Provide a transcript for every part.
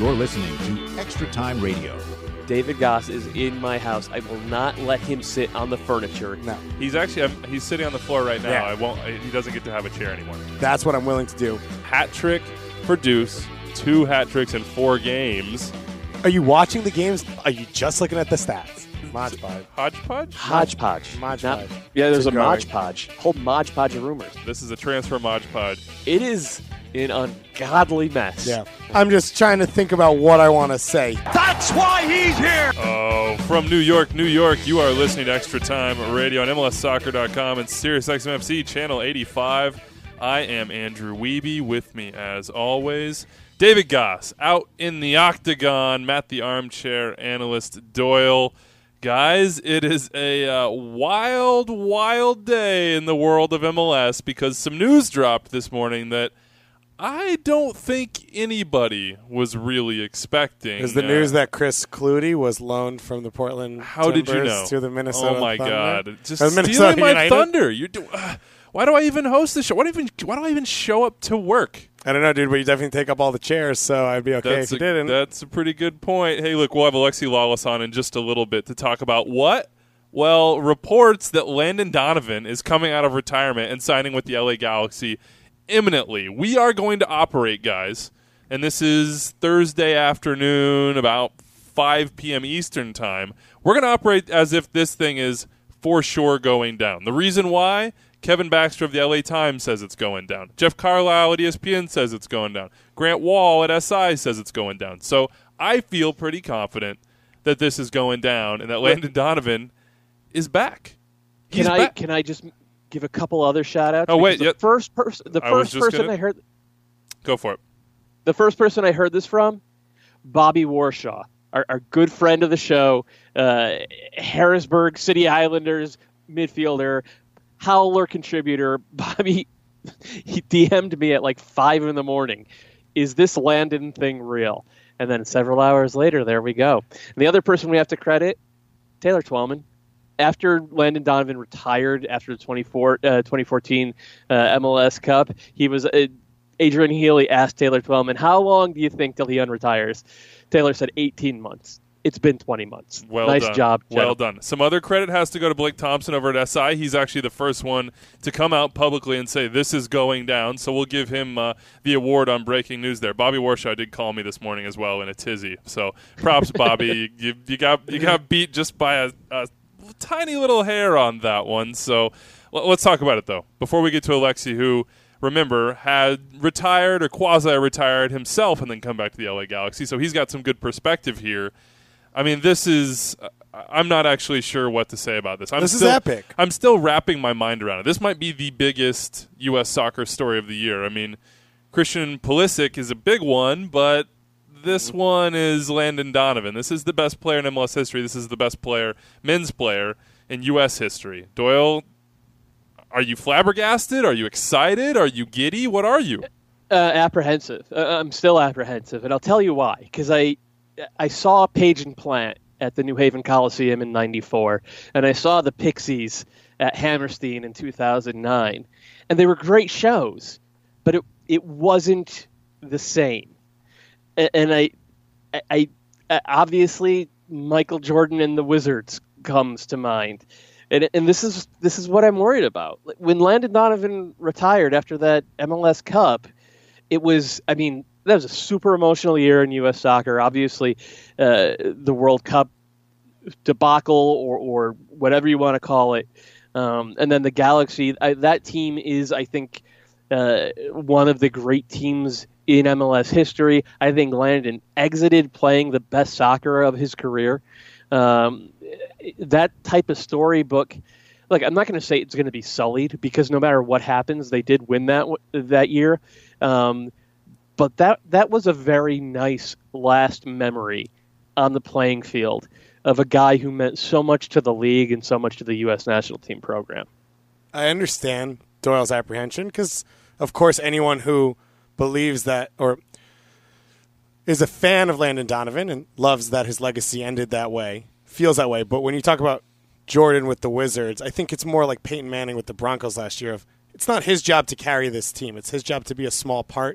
You're listening to Extra Time Radio. David Goss is in my house. I will not let him sit on the furniture. No. He's sitting on the floor right now. Yeah. He doesn't get to have a chair anymore. That's what I'm willing to do. Hat trick for Deuce. 2 hat tricks in 4 games. Are you watching the games? Are you just looking at the stats? Mod Podge. Hodgepodge? Hodgepodge. Mod Podge. Yeah, there's a Keep going. Mod Podge. Whole Mod Podge of rumors. This is a transfer Mod Podge. It is an ungodly mess. Yeah. I'm just trying to think about what I want to say. That's why he's here. Oh, from New York, you are listening to Extra Time Radio on MLSsoccer.com and SiriusXMFC Channel 85. I am Andrew Wiebe. With me, as always, David Goss. Out in the octagon, Matt the Armchair Analyst Doyle. Guys, it is a wild, wild day in the world of MLS because some news dropped this morning that I don't think anybody was really expecting. Is the news that Chris Clutie was loaned from the Portland How did you Timbers know? to the Minnesota Oh, my Thunder? God. Just Minnesota stealing my United? thunder. Why do I even host the show? Why do I even show up to work? I don't know, dude, but you definitely take up all the chairs, so I'd be okay if you didn't. That's a pretty good point. Hey, look, we'll have Alexi Lawless on in just a little bit to talk about what? Well, reports that Landon Donovan is coming out of retirement and signing with the LA Galaxy imminently. We are going to operate, guys, and this is Thursday afternoon, about 5 p.m. Eastern time. We're going to operate as if this thing is for sure going down. The reason why? Kevin Baxter of the LA Times says it's going down. Jeff Carlisle at ESPN says it's going down. Grant Wall at SI says it's going down. So I feel pretty confident that this is going down and that Landon Donovan is back. He's back. Can I just give a couple other shout-outs? Oh, wait. The first person I heard... Go for it. The first person I heard this from, Bobby Warshaw, our good friend of the show, Harrisburg City Islanders midfielder, Howler contributor. Bobby, he DM'd me at like 5 in the morning. Is this Landon thing real? And then several hours later, there we go. And the other person we have to credit, Taylor Twellman. After Landon Donovan retired after the 2014 MLS Cup, Adrian Healy asked Taylor Twellman, how long do you think till he unretires? Taylor said 18 months. It's been 20 months. Nice job, Jeff. Well done. Some other credit has to go to Blake Thompson over at SI. He's actually the first one to come out publicly and say this is going down, so we'll give him the award on breaking news there. Bobby Warshaw did call me this morning as well in a tizzy, so props, Bobby. you got beat just by a tiny little hair on that one. So let's talk about it, though, before we get to Alexi, who, remember, had retired or quasi-retired himself and then come back to the LA Galaxy, so he's got some good perspective here. I mean, this is I'm not actually sure what to say about this. This is epic. I'm still wrapping my mind around it. This might be the biggest U.S. soccer story of the year. I mean, Christian Pulisic is a big one, but this one is Landon Donovan. This is the best player in MLS history. This is the best men's player in U.S. history. Doyle, are you flabbergasted? Are you excited? Are you giddy? What are you? Apprehensive. I'm still apprehensive, and I'll tell you why. Because I saw Page and Plant at the New Haven Coliseum in '94, and I saw the Pixies at Hammerstein in 2009, and they were great shows, but it wasn't the same. And I obviously Michael Jordan and the Wizards comes to mind, and this is what I'm worried about. When Landon Donovan retired after that MLS Cup, it was, I mean, that was a super emotional year in U.S. soccer. Obviously, the World Cup debacle or whatever you want to call it. And then the Galaxy, that team is, I think, one of the great teams in MLS history. I think Landon exited playing the best soccer of his career. That type of storybook, like, I'm not going to say it's going to be sullied because no matter what happens, they did win that year. But that was a very nice last memory on the playing field of a guy who meant so much to the league and so much to the U.S. national team program. I understand Doyle's apprehension because, of course, anyone who believes that or is a fan of Landon Donovan and loves that his legacy ended that way feels that way. But when you talk about Jordan with the Wizards, I think it's more like Peyton Manning with the Broncos last year. It's not his job to carry this team. It's his job to be a small part.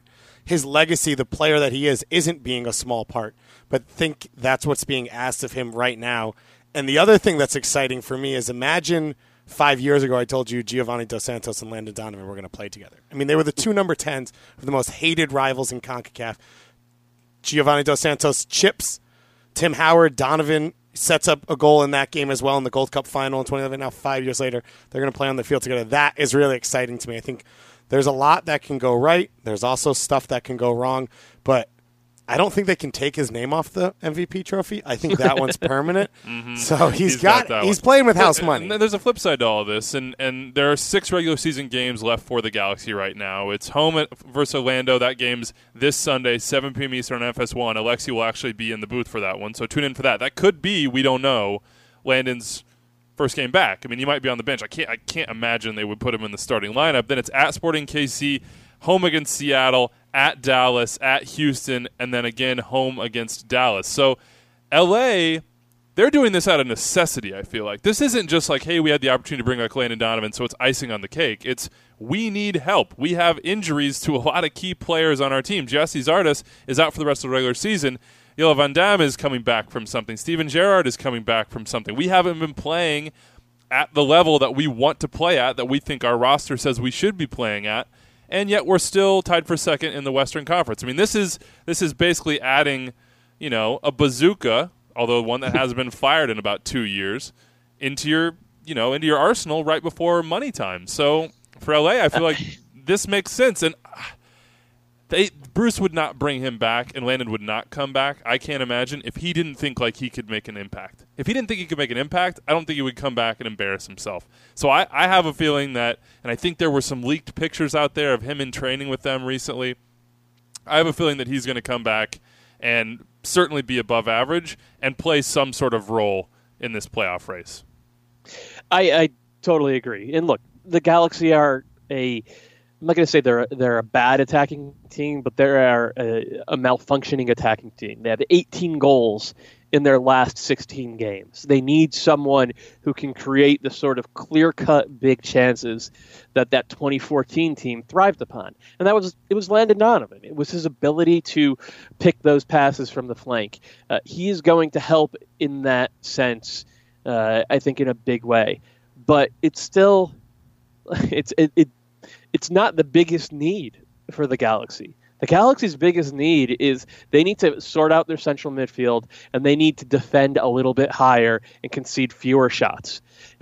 his legacy, the player that he is, isn't being a small part, but think that's what's being asked of him right now. And the other thing that's exciting for me is imagine 5 years ago I told you Giovanni Dos Santos and Landon Donovan were going to play together. I mean, they were the two number 10s of the most hated rivals in CONCACAF. Giovanni Dos Santos chips Tim Howard. Donovan sets up a goal in that game as well in the Gold Cup final in 2011. Now 5 years later, they're going to play on the field together. That is really exciting to me. I think there's a lot that can go right. There's also stuff that can go wrong, but I don't think they can take his name off the MVP trophy. I think that one's permanent. So he's playing with house money. And there's a flip side to all of this, and there are 6 regular season games left for the Galaxy right now. It's home versus Orlando. That game's this Sunday, 7 p.m. Eastern on FS1. Alexi will actually be in the booth for that one, so tune in for that. That could be, we don't know, Landon's first game back. I mean, he might be on the bench. I can't imagine they would put him in the starting lineup. Then it's at Sporting KC, home against Seattle, at Dallas, at Houston, and then again home against Dallas. So L.A., they're doing this out of necessity, I feel like. This isn't just like, hey, we had the opportunity to bring back Landon Donovan, so it's icing on the cake. It's we need help. We have injuries to a lot of key players on our team. Jesse Zardes is out for the rest of the regular season. Yoel Van Dam is coming back from something. Steven Gerrard is coming back from something. We haven't been playing at the level that we want to play at, that we think our roster says we should be playing at. And yet we're still tied for second in the Western Conference. I mean, this is basically adding, a bazooka, although one that hasn't been fired in about 2 years, into your arsenal right before money time. So for LA, I feel like this makes sense. And Bruce would not bring him back, and Landon would not come back. I can't imagine if he didn't think like he could make an impact. If he didn't think he could make an impact, I don't think he would come back and embarrass himself. So I have a feeling that, and I think there were some leaked pictures out there of him in training with them recently. I have a feeling that he's going to come back and certainly be above average and play some sort of role in this playoff race. I totally agree. And look, the Galaxy are I'm not going to say they're a bad attacking team, but they're a malfunctioning attacking team. They have 18 goals in their last 16 games. They need someone who can create the sort of clear-cut big chances that 2014 team thrived upon. And it was Landon Donovan. It was his ability to pick those passes from the flank. He is going to help in that sense, I think, in a big way. But it's still it's not the biggest need for the Galaxy. The Galaxy's biggest need is they need to sort out their central midfield, and they need to defend a little bit higher and concede fewer shots.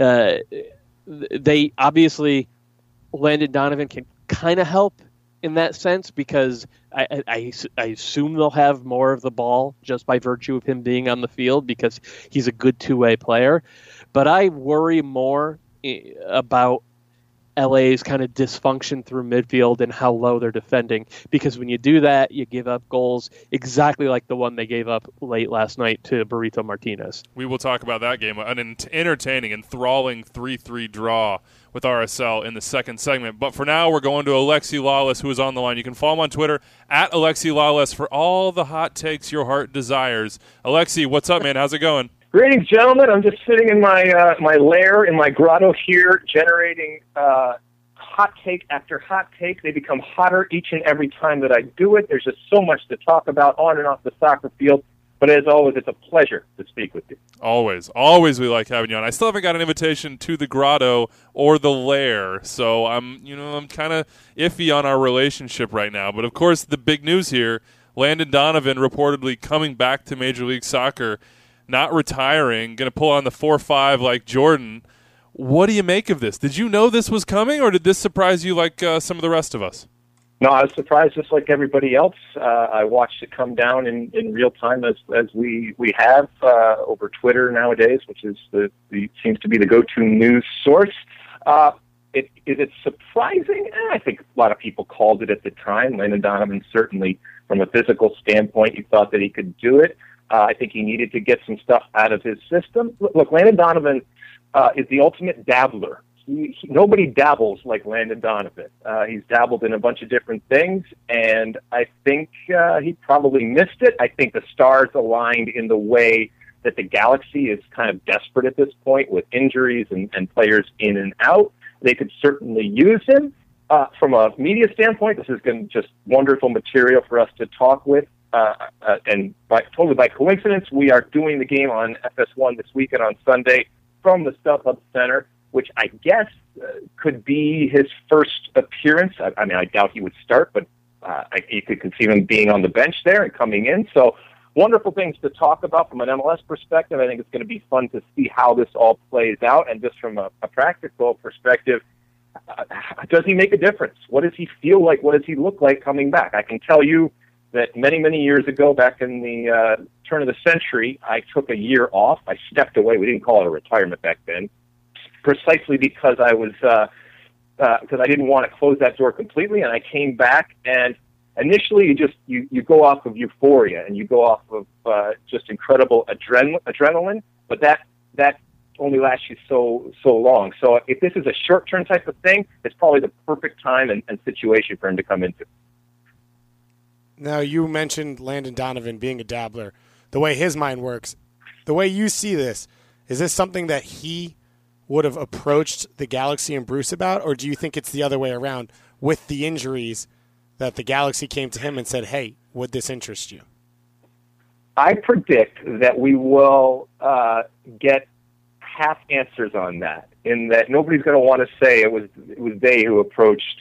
They obviously, Landon Donovan can kind of help in that sense because I assume they'll have more of the ball just by virtue of him being on the field because he's a good two-way player. But I worry more about LA's kind of dysfunction through midfield and how low they're defending. Because when you do that, you give up goals exactly like the one they gave up late last night to Burrito Martinez. We will talk about that game. An entertaining, enthralling 3-3 draw with RSL in the second segment. But for now, we're going to Alexi Lalas, who is on the line. You can follow him on Twitter, @Alexi Lalas, for all the hot takes your heart desires. Alexi, what's up, man? How's it going? Greetings, gentlemen. I'm just sitting in my my lair in my grotto here, generating hot take after hot take. They become hotter each and every time that I do it. There's just so much to talk about on and off the soccer field. But as always, it's a pleasure to speak with you. Always we like having you on. I still haven't got an invitation to the grotto or the lair, so I'm kind of iffy on our relationship right now. But of course, the big news here: Landon Donovan reportedly coming back to Major League Soccer. Not retiring, going to pull on the 4-5 like Jordan. What do you make of this? Did you know this was coming, or did this surprise you like some of the rest of us? No, I was surprised just like everybody else. I watched it come down in real time as we have over Twitter nowadays, which is seems to be the go-to news source. Is it surprising? I think a lot of people called it at the time. Landon Donovan, certainly from a physical standpoint, you thought that he could do it. I think he needed to get some stuff out of his system. Look, Landon Donovan is the ultimate dabbler. Nobody dabbles like Landon Donovan. He's dabbled in a bunch of different things, and I think he probably missed it. I think the stars aligned in the way that the Galaxy is kind of desperate at this point with injuries and players in and out. They could certainly use him. From a media standpoint, this is going to just wonderful material for us to talk with. And totally by coincidence, we are doing the game on FS1 this weekend on Sunday from the StubHub Center, which I guess could be his first appearance. I mean, I doubt he would start, but you could conceive him being on the bench there and coming in. So wonderful things to talk about from an MLS perspective. I think it's going to be fun to see how this all plays out. And just from a practical perspective, does he make a difference? What does he feel like? What does he look like coming back? I can tell you that many, many years ago, back in the turn of the century, I took a year off. I stepped away. We didn't call it a retirement back then, precisely because I was because I didn't want to close that door completely. And I came back, and initially you go off of euphoria and you go off of just incredible adrenaline, but that only lasts you so long. So if this is a short-term type of thing, it's probably the perfect time and situation for him to come into. Now, you mentioned Landon Donovan being a dabbler. The way his mind works, the way you see this, is this something that he would have approached the Galaxy and Bruce about, or do you think it's the other way around with the injuries that the Galaxy came to him and said, hey, would this interest you? I predict that we will get half answers on that, in that nobody's going to want to say it was they who approached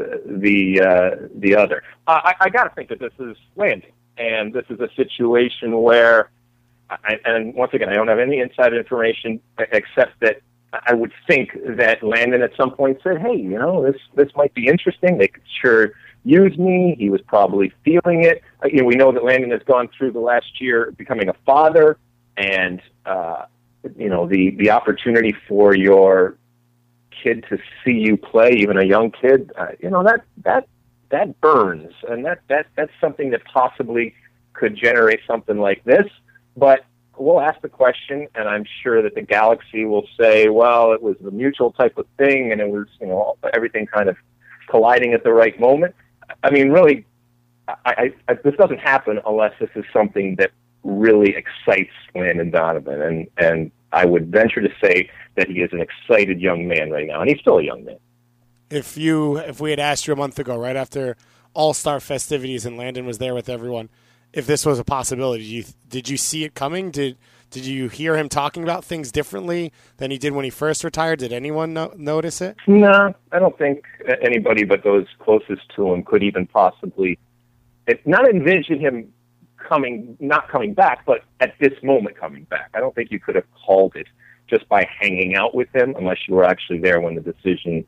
the other. I got to think that this is Landon, and this is a situation where, and once again, I don't have any inside information except that I would think that Landon at some point said, hey, this might be interesting. They could sure use me. He was probably feeling it. We know that Landon has gone through the last year becoming a father, and the opportunity for your kid to see you play, even a young kid, that burns, and that's something that possibly could generate something like this. But we'll ask the question, and I'm sure that the Galaxy will say, well, it was a mutual type of thing, and it was everything kind of colliding at the right moment. I mean, really, this doesn't happen unless this is something that really excites Landon Donovan, and I would venture to say that he is an excited young man right now, and he's still a young man. If we had asked you a month ago, right after All-Star festivities and Landon was there with everyone, if this was a possibility, did you see it coming? Did you hear him talking about things differently than he did when he first retired? Did anyone notice it? No, I don't think anybody but those closest to him could even possibly not envision him not coming back, but at this moment coming back. I don't think you could have called it just by hanging out with him unless you were actually there when the decision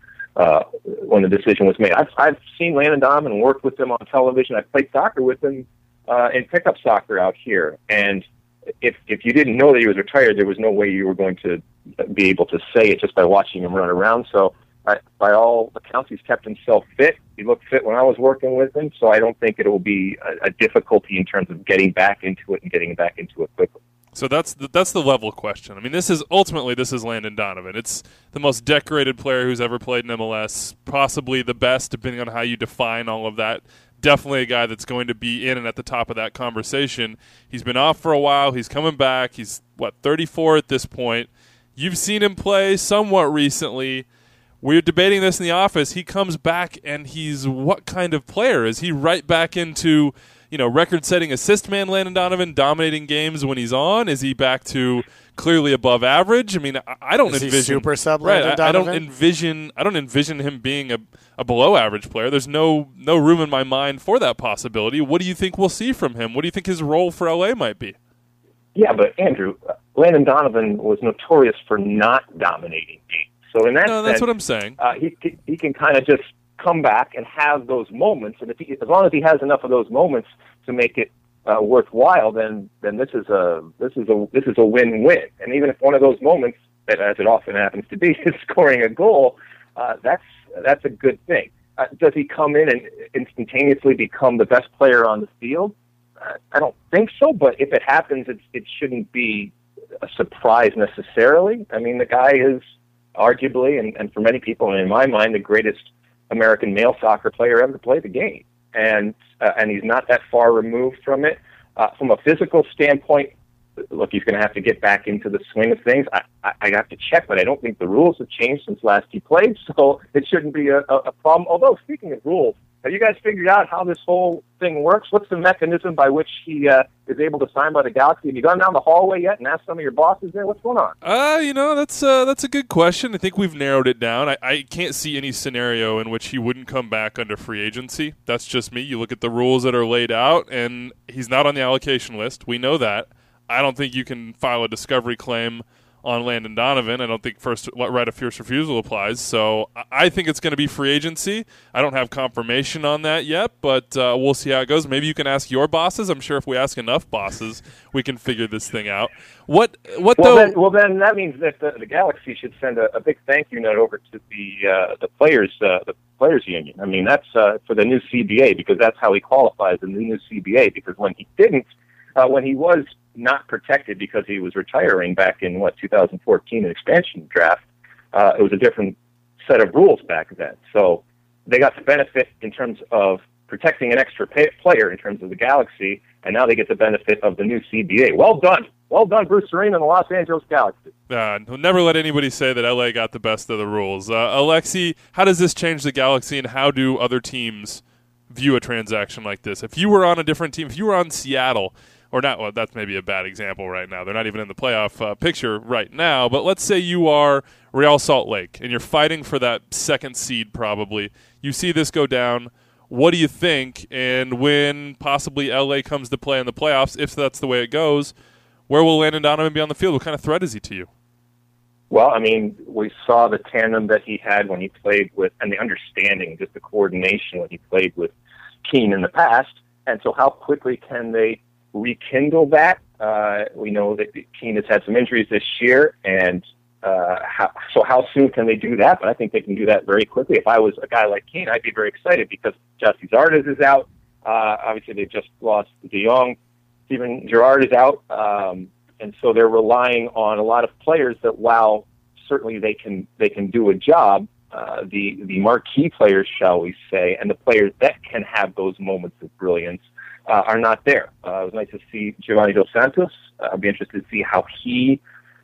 was made. I've seen Landon Donovan and worked with him on television. I played soccer with him in pickup soccer out here, and if you didn't know that he was retired, there was no way you were going to be able to say it just by watching him run around. So by all accounts, he's kept himself fit. He looked fit when I was working with him, so I don't think it will be a difficulty in terms of getting back into it and getting back into it quickly. So that's the level question. I mean, this is Landon Donovan. It's the most decorated player who's ever played in MLS, possibly the best, depending on how you define all of that. Definitely a guy that's going to be in and at the top of that conversation. He's been off for a while. He's coming back. He's, 34 at this point. You've seen him play somewhat recently. We're debating this in the office. He comes back, and he's what kind of player? Is he right back into, record-setting assist man Landon Donovan, dominating games when he's on? Is he back to clearly above average? I mean, I don't envision he super sub Landon Donovan? I don't envision him being a below average player. There's no room in my mind for that possibility. What do you think we'll see from him? What do you think his role for LA might be? Yeah, but Andrew, Landon Donovan was notorious for not dominating games. So in that sense, that's what I'm saying. He can kind of just come back and have those moments, and as long as he has enough of those moments to make it worthwhile, then this is a win-win. And even if one of those moments, as it often happens to be, is scoring a goal, that's a good thing. Does he come in and instantaneously become the best player on the field? I don't think so, but if it happens, it shouldn't be a surprise necessarily. I mean, the guy is arguably, and for many people, and in my mind, the greatest American male soccer player ever to play the game. And he's not that far removed from it. From a physical standpoint, look, he's going to have to get back into the swing of things. I have to check, but I don't think the rules have changed since last he played, so it shouldn't be a problem. Although, speaking of rules, have you guys figured out how this whole thing works? What's the mechanism by which he is able to sign by the Galaxy? Have you gone down the hallway yet and asked some of your bosses there? What's going on? That's a good question. I think we've narrowed it down. I can't see any scenario in which he wouldn't come back under free agency. That's just me. You look at the rules that are laid out, and he's not on the allocation list. We know that. I don't think you can file a discovery claim on Landon Donovan. I don't think right of first refusal applies. So I think it's going to be free agency. I don't have confirmation on that yet, but we'll see how it goes. Maybe you can ask your bosses. I'm sure if we ask enough bosses, we can figure this thing out. Then that means that the Galaxy should send a big thank you note over to the players union. I mean, that's for the new CBA, because that's how he qualifies in the new CBA. Because when he didn't, when he was not protected because he was retiring back in 2014 expansion draft, it was a different set of rules back then. So they got the benefit in terms of protecting an extra player in terms of the Galaxy, and now they get the benefit of the new CBA. Well done, Bruce Arena and the Los Angeles Galaxy. Never let anybody say that LA got the best of the rules. Alexi, how does this change the Galaxy, and how do other teams view a transaction like this? If you were on a different team, if you were on Seattle, or not, well, that's maybe a bad example right now. They're not even in the playoff picture right now. But let's say you are Real Salt Lake, and you're fighting for that second seed probably. You see this go down. What do you think? And when possibly LA comes to play in the playoffs, if that's the way it goes, where will Landon Donovan be on the field? What kind of threat is he to you? Well, I mean, we saw the tandem that he had when he played with, and the understanding, just the coordination when he played with Keane in the past. And so how quickly can they rekindle that? We know that Keane has had some injuries this year, and how soon can they do that? But I think they can do that very quickly. If I was a guy like Keane, I'd be very excited because Jesse Zardes is out. Obviously, they just lost De Jong. Steven Gerrard is out. And so they're relying on a lot of players that, while certainly they can do a job, the marquee players, shall we say, and the players that can have those moments of brilliance are not there. It was nice to see Giovanni Dos Santos. I'll be interested to see how he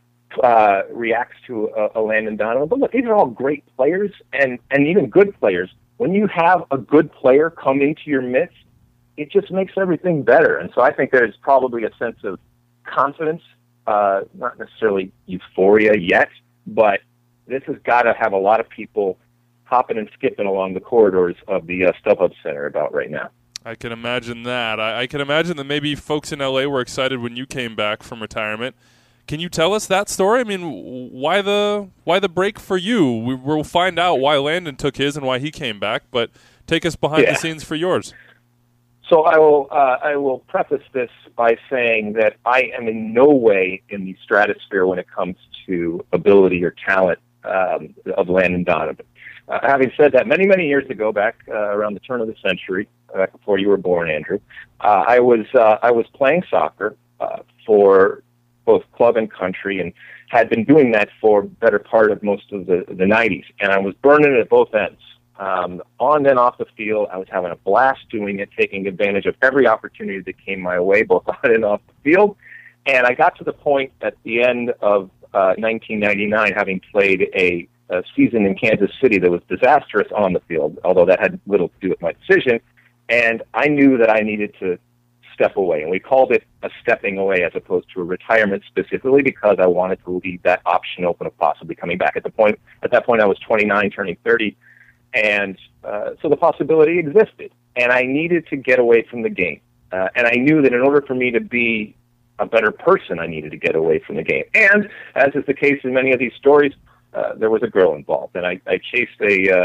reacts to a Landon Donovan. But look, these are all great players and even good players. When you have a good player come into your midst, it just makes everything better. And so I think there's probably a sense of confidence, not necessarily euphoria yet, but this has got to have a lot of people hopping and skipping along the corridors of the StubHub Center about right now. I can imagine that. I can imagine that maybe folks in LA were excited when you came back from retirement. Can you tell us that story? I mean, why the break for you? We'll find out why Landon took his and why he came back, but take us behind the scenes for yours. So I will preface this by saying that I am in no way in the stratosphere when it comes to ability or talent of Landon Donovan. Having said that, many, many years ago, back around the turn of the century, back before you were born, Andrew, I was playing soccer for both club and country, and had been doing that for the better part of most of the 90s, and I was burning it at both ends. On and off the field, I was having a blast doing it, taking advantage of every opportunity that came my way, both on and off the field. And I got to the point at the end of 1999, having played a season in Kansas City that was disastrous on the field, although that had little to do with my decision. And I knew that I needed to step away. And we called it a stepping away as opposed to a retirement, specifically because I wanted to leave that option open of possibly coming back. At that point, I was 29, turning 30. And so the possibility existed. And I needed to get away from the game. And I knew that in order for me to be a better person, I needed to get away from the game. And as is the case in many of these stories, there was a girl involved. And I chased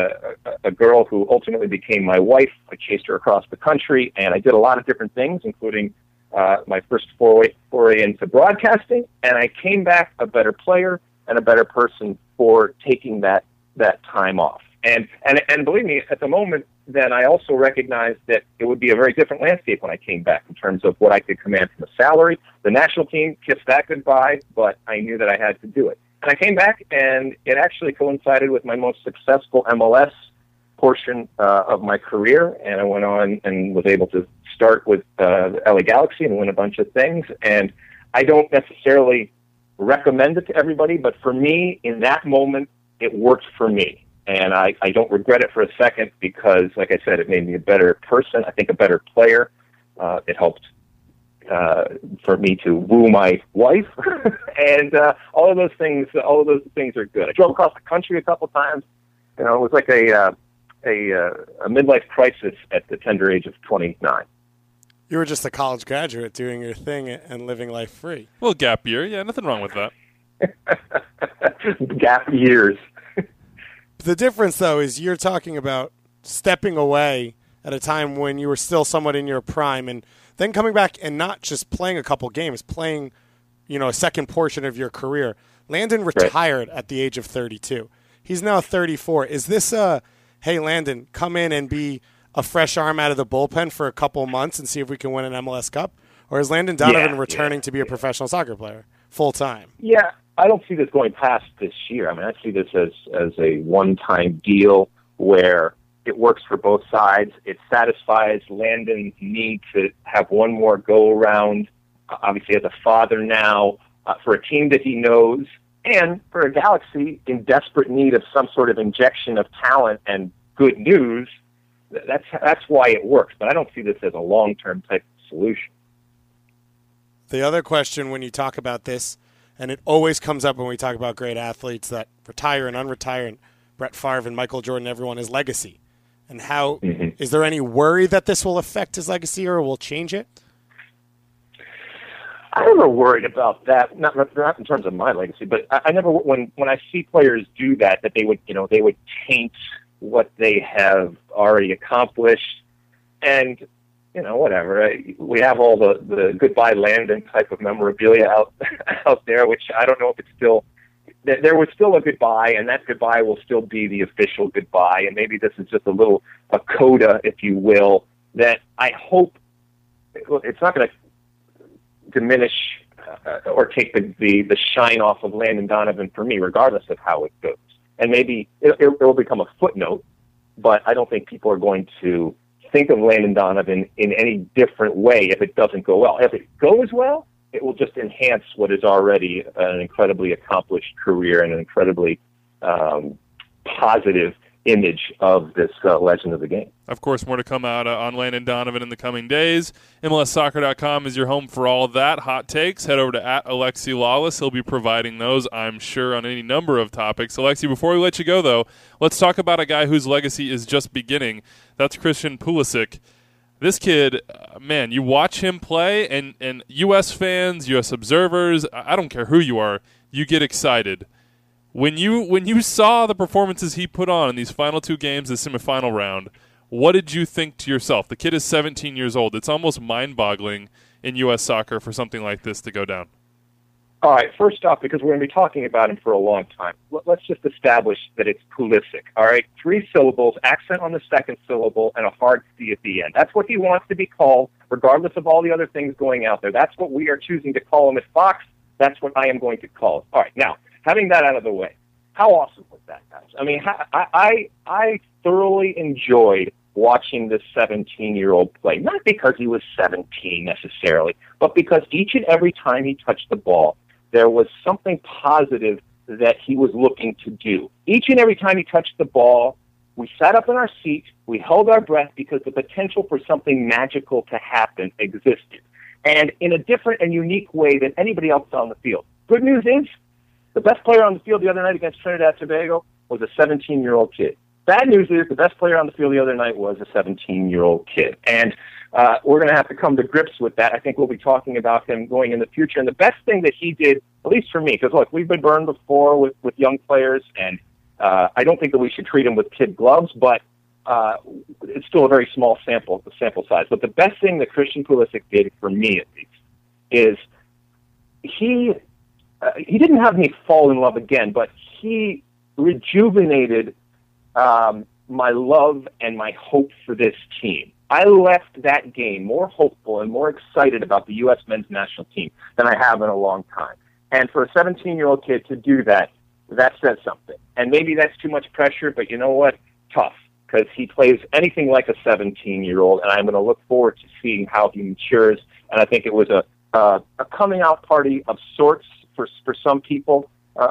a girl who ultimately became my wife. I chased her across the country, and I did a lot of different things, including my first foray into broadcasting. And I came back a better player and a better person for taking that time off. And believe me, at the moment, then I also recognized that it would be a very different landscape when I came back in terms of what I could command from a salary. The national team kissed that goodbye, but I knew that I had to do it. And I came back, and it actually coincided with my most successful MLS portion of my career, and I went on and was able to start with the LA Galaxy and win a bunch of things. And I don't necessarily recommend it to everybody, but for me, in that moment, it worked for me. And I don't regret it for a second because, like I said, it made me a better person, I think a better player. It helped for me to woo my wife, and all of those things are good. I drove across the country a couple times. It was like a midlife crisis at the tender age of 29. You were just a college graduate doing your thing and living life free. Well, gap year, yeah, nothing wrong with that. Gap years. The difference, though, is you're talking about stepping away at a time when you were still somewhat in your prime, and then coming back and not just playing a couple games, playing, a second portion of your career. Landon retired at the age of 32. He's now 34. Is this hey, Landon, come in and be a fresh arm out of the bullpen for a couple months and see if we can win an MLS Cup? Or is Landon Donovan returning to be a professional soccer player full time? Yeah, I don't see this going past this year. I mean, I see this as a one-time deal where it works for both sides. It satisfies Landon's need to have one more go-around, obviously as a father now, for a team that he knows, and for a Galaxy in desperate need of some sort of injection of talent and good news. That's why it works. But I don't see this as a long-term type of solution. The other question when you talk about this, and it always comes up when we talk about great athletes that retire and unretire, and Brett Favre and Michael Jordan, everyone, is legacy. And how is there any worry that this will affect his legacy or will change it? I never worried about that, not in terms of my legacy, but I never, when I see players do that they would taint what they have already accomplished, and whatever. We have all the goodbye Landon type of memorabilia out there, which I don't know if it's still. There was still a goodbye, and that goodbye will still be the official goodbye. And maybe this is just a coda, if you will, that I hope it's not going to diminish or take the shine off of Landon Donovan for me, regardless of how it goes. And maybe it will become a footnote, but I don't think people are going to think of Landon Donovan in any different way if it doesn't go well. If it goes well, it will just enhance what is already an incredibly accomplished career and an incredibly positive image of this legend of the game. Of course, more to come out on Landon Donovan in the coming days. MLSsoccer.com is your home for all of that. Hot takes, head over to @Alexi Lawless. He'll be providing those, I'm sure, on any number of topics. Alexi, before we let you go, though, let's talk about a guy whose legacy is just beginning. That's Christian Pulisic. This kid, man, you watch him play, and U.S. fans, U.S. observers, I don't care who you are, you get excited. When you saw the performances he put on in these final two games, the semifinal round, what did you think to yourself? The kid is 17 years old. It's almost mind-boggling in U.S. soccer for something like this to go down. All right, first off, because we're going to be talking about him for a long time, let's just establish that it's Pulisic, all right? 3 syllables, accent on the second syllable, and a hard C at the end. That's what he wants to be called, regardless of all the other things going out there. That's what we are choosing to call him at Fox. That's what I am going to call him. All right, now, having that out of the way, how awesome was that, guys? I mean, I thoroughly enjoyed watching this 17-year-old play, not because he was 17 necessarily, but because each and every time he touched the ball, there was something positive that he was looking to do. Each and every time he touched the ball, we sat up in our seat, we held our breath because the potential for something magical to happen existed, and in a different and unique way than anybody else on the field. Good news is, the best player on the field the other night against Trinidad and Tobago was a 17-year-old kid. Bad news is the best player on the field the other night was a 17-year-old kid. And we're going to have to come to grips with that. I think we'll be talking about him going in the future. And the best thing that he did, at least for me, because, look, we've been burned before with young players, and I don't think that we should treat them with kid gloves, but it's still a very small sample size. But the best thing that Christian Pulisic did, for me at least, is he didn't have me fall in love again, but he rejuvenated my love and my hope for this team. I left that game more hopeful and more excited about the U.S. men's national team than I have in a long time. And for a 17-year-old kid to do that, that says something. And maybe that's too much pressure, but you know what? Tough, because he plays anything like a 17-year-old, and I'm going to look forward to seeing how he matures. And I think it was a a coming out party of sorts for some people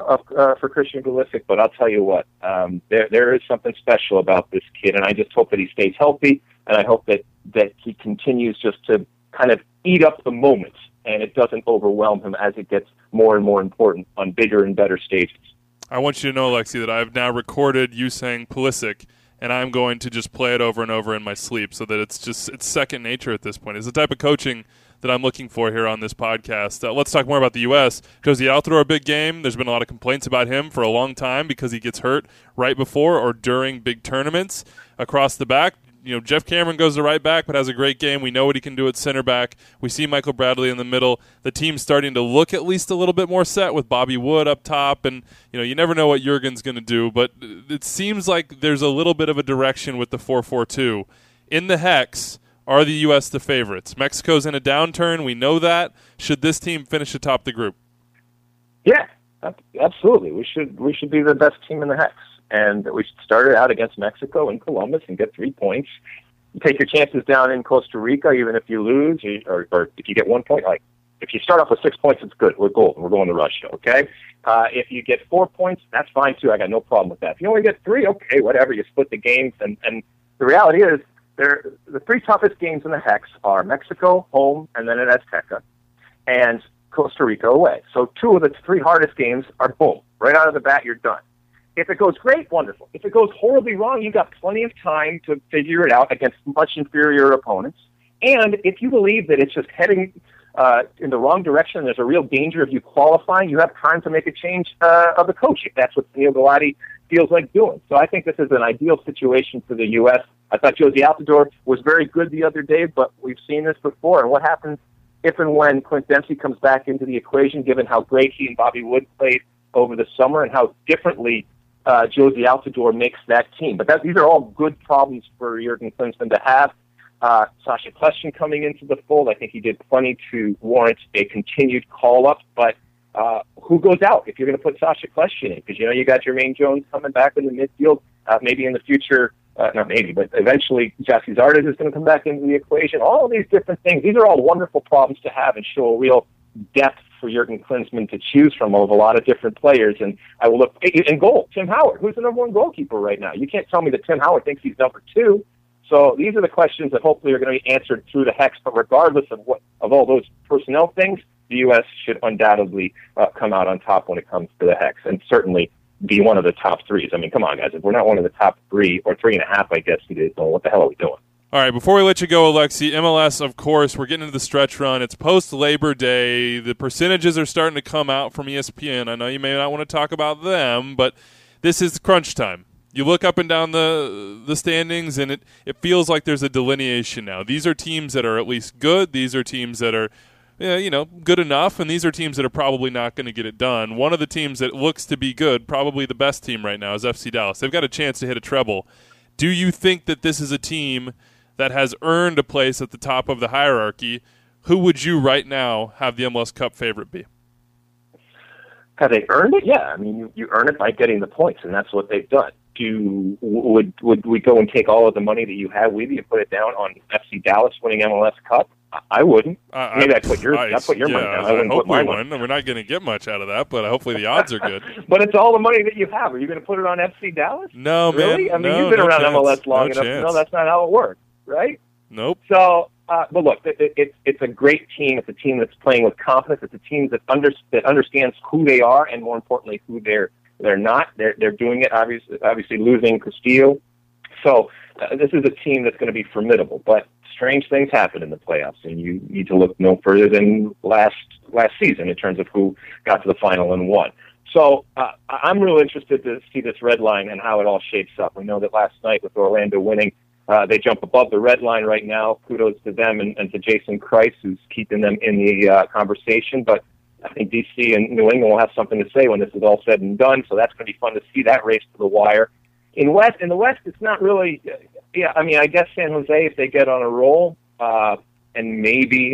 for Christian Pulisic. But I'll tell you what, there is something special about this kid, and I just hope that he stays healthy, and I hope that he continues just to kind of eat up the moment, and it doesn't overwhelm him as it gets more and more important on bigger and better stages. I want you to know, Alexi, that I've now recorded you saying Pulisic, and I'm going to just play it over and over in my sleep so that it's second nature at this point. It's the type of coaching that I'm looking for here on this podcast. Let's talk more about the U.S. Jozy Altidore, a big game. There's been a lot of complaints about him for a long time because he gets hurt right before or during big tournaments across the back. Jeff Cameron goes to right back but has a great game. We know what he can do at center back. We see Michael Bradley in the middle. The team's starting to look at least a little bit more set with Bobby Wood up top. And, you never know what Jurgen's going to do, but it seems like there's a little bit of a direction with the 4-4-2. In the Hex, are the U.S. the favorites? Mexico's in a downturn. We know that. Should this team finish atop the group? Yeah, absolutely. We should be the best team in the Hex. And we should start it out against Mexico and Columbus and get 3 points. You take your chances down in Costa Rica, even if you lose, or if you get 1 point. Like, if you start off with 6 points, it's good. We're golden. We're going to Russia, okay? If you get 4 points, that's fine, too. I got no problem with that. If you only get 3, okay, whatever. You split the games. And the reality is, the 3 toughest games in the Hex are Mexico, home, and then at Azteca, and Costa Rica away. So 2 of the 3 hardest games are boom. Right out of the bat, you're done. If it goes great, wonderful. If it goes horribly wrong, you've got plenty of time to figure it out against much inferior opponents. And if you believe that it's just heading in the wrong direction, there's a real danger of you qualifying, you have time to make a change of the coach, if that's what Neil Galati feels like doing. So I think this is an ideal situation for the U.S. I thought Jozy Altidore was very good the other day, but we've seen this before. And what happens if and when Clint Dempsey comes back into the equation, given how great he and Bobby Wood played over the summer and how differently Jozy Altidore makes that team. But these are all good problems for Jurgen Klinsmann to have. Sacha Kljestan coming into the fold, I think he did plenty to warrant a continued call-up. But who goes out if you're going to put Sacha Kljestan in? Because, you got Jermaine Jones coming back in the midfield. Maybe in the future, not maybe, but eventually Gyasi Zardes is going to come back into the equation. All of these different things, these are all wonderful problems to have and show a real depth for Jurgen Klinsmann to choose from of a lot of different players. And I will look in goal, Tim Howard, who's the number 1 goalkeeper right now. You can't tell me that Tim Howard thinks he's number 2. So these are the questions that hopefully are going to be answered through the Hex. But regardless of all those personnel things, the U.S. should undoubtedly come out on top when it comes to the Hex, and certainly be one of the top 3s. I mean, come on, guys. If we're not one of the top 3 or 3.5, I guess it is, well, what the hell are we doing? All right, before we let you go, Alexi, MLS, of course, we're getting into the stretch run. It's post-Labor Day. The percentages are starting to come out from ESPN. I know you may not want to talk about them, but this is crunch time. You look up and down the standings, and it feels like there's a delineation now. These are teams that are at least good. These are teams that are good enough, and these are teams that are probably not going to get it done. One of the teams that looks to be good, probably the best team right now, is FC Dallas. They've got a chance to hit a treble. Do you think that this is a team that has earned a place at the top of the hierarchy? Who would you right now have the MLS Cup favorite be? Have they earned it? Yeah. I mean, you earn it by getting the points, and that's what they've done. Would we go and take all of the money that you have with you and put it down on FC Dallas winning MLS Cup? I wouldn't. Maybe I'd put your money down. I wouldn't put my money. We're not going to get much out of that, but hopefully the odds are good. But it's all the money that you have. Are you going to put it on FC Dallas? No, really? man. I mean, you've been around MLS long enough to know that's not how it works, right? Nope. So, but look, it's a great team. It's a team that's playing with confidence. It's a team that understands who they are and, more importantly, who they're not. They're doing it, obviously losing Castillo. So this is a team that's going to be formidable. But strange things happen in the playoffs, and you need to look no further than last season in terms of who got to the final and won. So I'm really interested to see this red line and how it all shapes up. We know that last night with Orlando winning, they jump above the red line right now. Kudos to them and to Jason Kreis, who's keeping them in the conversation. But I think D.C. and New England will have something to say when this is all said and done, so that's going to be fun to see that race to the wire. In the West, it's not really. I guess San Jose, if they get on a roll, and maybe.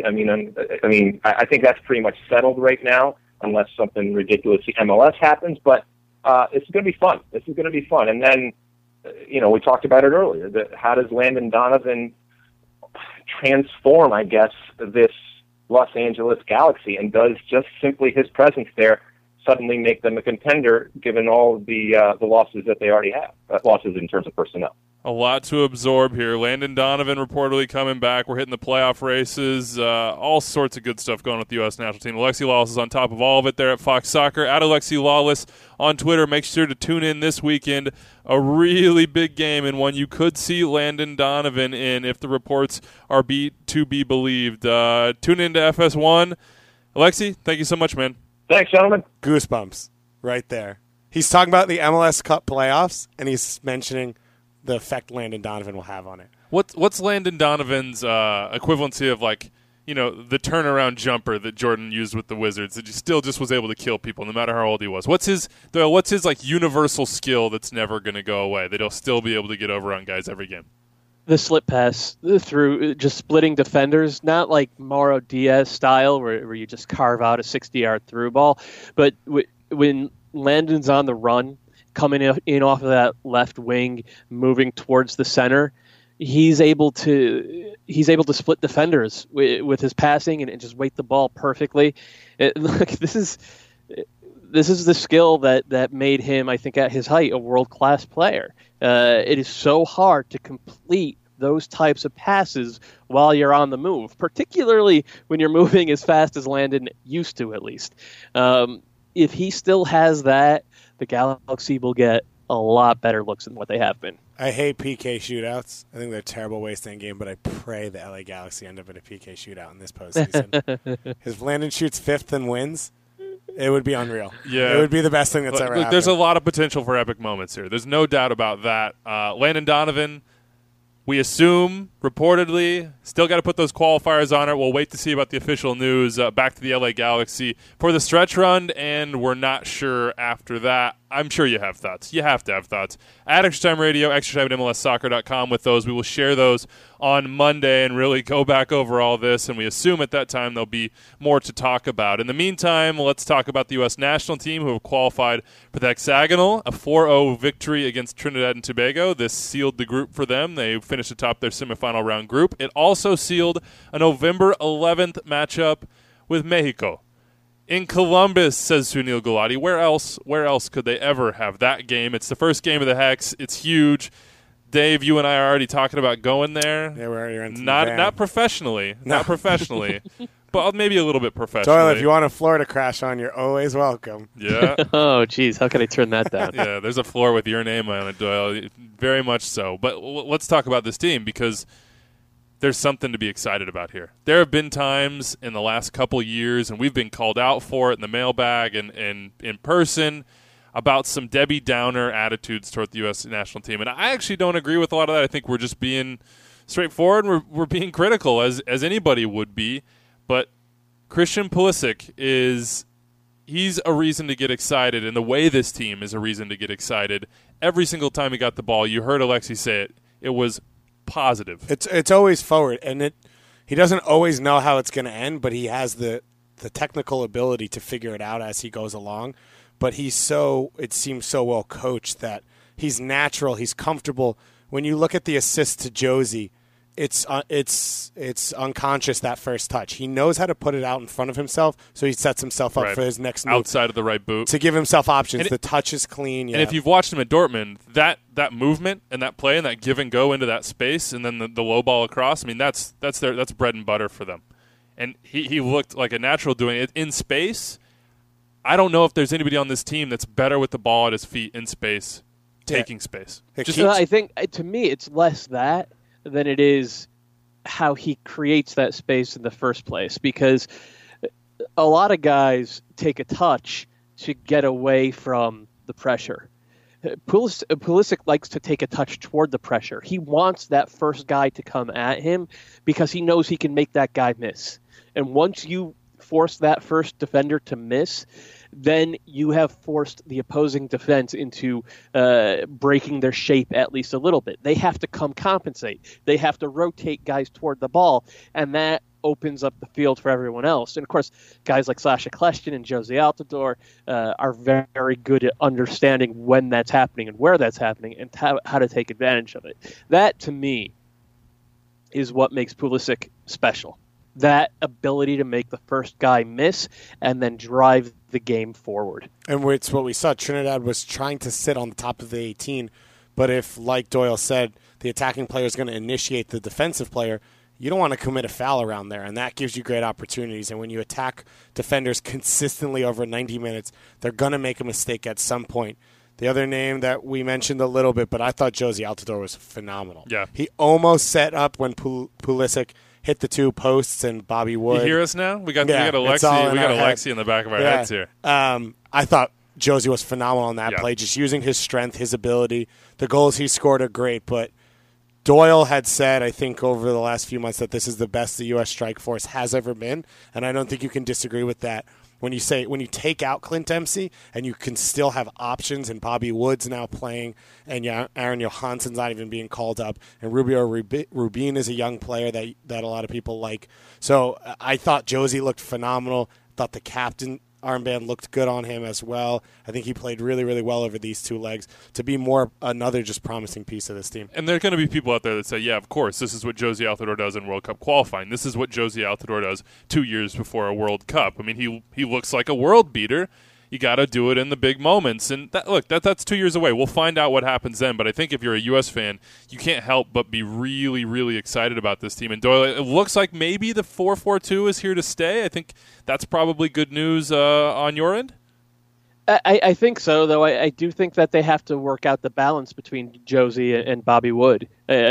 I think that's pretty much settled right now, unless something ridiculously MLS happens. But it's going to be fun. This is going to be fun. And then, we talked about it earlier. How does Landon Donovan transform, I guess, this Los Angeles Galaxy, and does just simply his presence there suddenly make them a contender, given all the losses that they already have, losses in terms of personnel? A lot to absorb here. Landon Donovan reportedly coming back. We're hitting the playoff races. All sorts of good stuff going with the U.S. national team. Alexi Lawless is on top of all of it there at Fox Soccer. At Alexi Lawless on Twitter. Make sure to tune in this weekend. A really big game, and one you could see Landon Donovan in if the reports are to be believed. Tune in to FS1. Alexi, thank you so much, man. Thanks, gentlemen. Goosebumps right there. He's talking about the MLS Cup playoffs, and he's mentioning the effect Landon Donovan will have on it. What's Landon Donovan's equivalency of, like, you know, the turnaround jumper that Jordan used with the Wizards that he still just was able to kill people no matter how old he was? What's his like universal skill that's never going to go away that he'll still be able to get over on guys every game? The slip pass through just splitting defenders, not like Mauro Diaz style where you just carve out a 60-yard through ball, but when Landon's on the run, coming in off of that left wing, moving towards the center, he's able to split defenders with his passing and just weight the ball perfectly. This is the skill that made him, I think, at his height, a world-class player. It is so hard to complete those types of passes while you're on the move, particularly when you're moving as fast as Landon used to, at least. If he still has that, the Galaxy will get a lot better looks than what they have been. I hate PK shootouts. I think they're a terrible waste of game, but I pray the LA Galaxy end up in a PK shootout in this postseason. If Landon shoots fifth and wins, it would be unreal. Yeah, it would be the best thing that's ever happened. There's a lot of potential for epic moments here. There's no doubt about that. Landon Donovan, we assume, reportedly, still got to put those qualifiers on it. We'll wait to see about the official news. Back to the LA Galaxy for the stretch run, and we're not sure after that. I'm sure you have thoughts. You have to have thoughts. At Extra Time Radio, extratime@MLSsoccer.com with those. We will share those on Monday and really go back over all this, and we assume at that time there'll be more to talk about. In the meantime, let's talk about the U.S. national team who have qualified for the hexagonal, a 4-0 victory against Trinidad and Tobago. This sealed the group for them. They finished atop their semifinal round group. It also sealed a November 11th matchup with Mexico. In Columbus, says Sunil Gulati. Where else could they ever have that game? It's the first game of the Hex. It's huge. Dave, you and I are already talking about going there. Yeah, we're already renting not professionally. No. Not professionally. But maybe a little bit professionally. Doyle, if you want a floor to crash on, you're always welcome. Yeah. Oh, geez. How can I turn that down? Yeah, there's a floor with your name on it, Doyle. Very much so. But let's talk about this team because there's something to be excited about here. There have been times in the last couple years, and we've been called out for it in the mailbag and in person, about some Debbie Downer attitudes toward the U.S. national team. And I actually don't agree with a lot of that. I think we're just being straightforward. We're being critical, as anybody would be. But Christian Pulisic he's a reason to get excited, and the way this team is a reason to get excited. Every single time he got the ball, you heard Alexi say it was positive. It's always forward, and he doesn't always know how it's going to end, but he has the technical ability to figure it out as he goes along. But it seems so well coached that he's natural, he's comfortable. When you look at the assist to Josie, it's unconscious, that first touch. He knows how to put it out in front of himself, so he sets himself up for his next move. Outside of the right boot. To give himself options. The touch is clean. And if you've watched him at Dortmund, that movement and that play and that give and go into that space and then the low ball across, I mean, that's bread and butter for them. And he looked like a natural doing it in space. I don't know if there's anybody on this team that's better with the ball at his feet in space, taking space. I think, to me, it's less that than it is how he creates that space in the first place, because a lot of guys take a touch to get away from the pressure. Pulisic likes to take a touch toward the pressure. He wants that first guy to come at him because he knows he can make that guy miss. And once you force that first defender to miss, then you have forced the opposing defense into breaking their shape at least a little bit. They have to come compensate. They have to rotate guys toward the ball, and that opens up the field for everyone else. And, of course, guys like Sasha Kljestan and Josie Altidore are very good at understanding when that's happening and where that's happening and how to take advantage of it. That, to me, is what makes Pulisic special. that ability to make the first guy miss and then drive the game forward. And it's what we saw. Trinidad was trying to sit on the top of the 18, but if, like Doyle said, the attacking player is going to initiate the defensive player, you don't want to commit a foul around there, and that gives you great opportunities. And when you attack defenders consistently over 90 minutes, they're going to make a mistake at some point. The other name that we mentioned a little bit, but I thought Jozy Altidore was phenomenal. Yeah. He almost set up when Pulisic hit the two posts and Bobby Wood. You hear us now? We got Yeah, Alexi in the back of our heads here. I thought Jozy was phenomenal on that play, just using his strength, his ability. The goals he scored are great, but Doyle had said, I think, over the last few months that this is the best the U.S. strike force has ever been, and I don't think you can disagree with that. When you take out Clint Dempsey and you can still have options, and Bobby Wood's now playing, and Aaron Johansson's not even being called up, and Rubio Rubin is a young player that a lot of people like. So I thought Jozy looked phenomenal. Thought the captain armband looked good on him as well. I think he played really, really well over these two legs to be another just promising piece of this team. And there are going to be people out there that say, yeah, of course, this is what Jozy Altidore does in World Cup qualifying. This is what Jozy Altidore does 2 years before a World Cup. I mean, he looks like a world beater. You got to do it in the big moments. And that's 2 years away. We'll find out what happens then. But I think if you're a U.S. fan, you can't help but be really, really excited about this team. And Doyle, it looks like maybe the 4-4-2 is here to stay. I think that's probably good news on your end. I think so, though. I do think that they have to work out the balance between Jozy and Bobby Wood.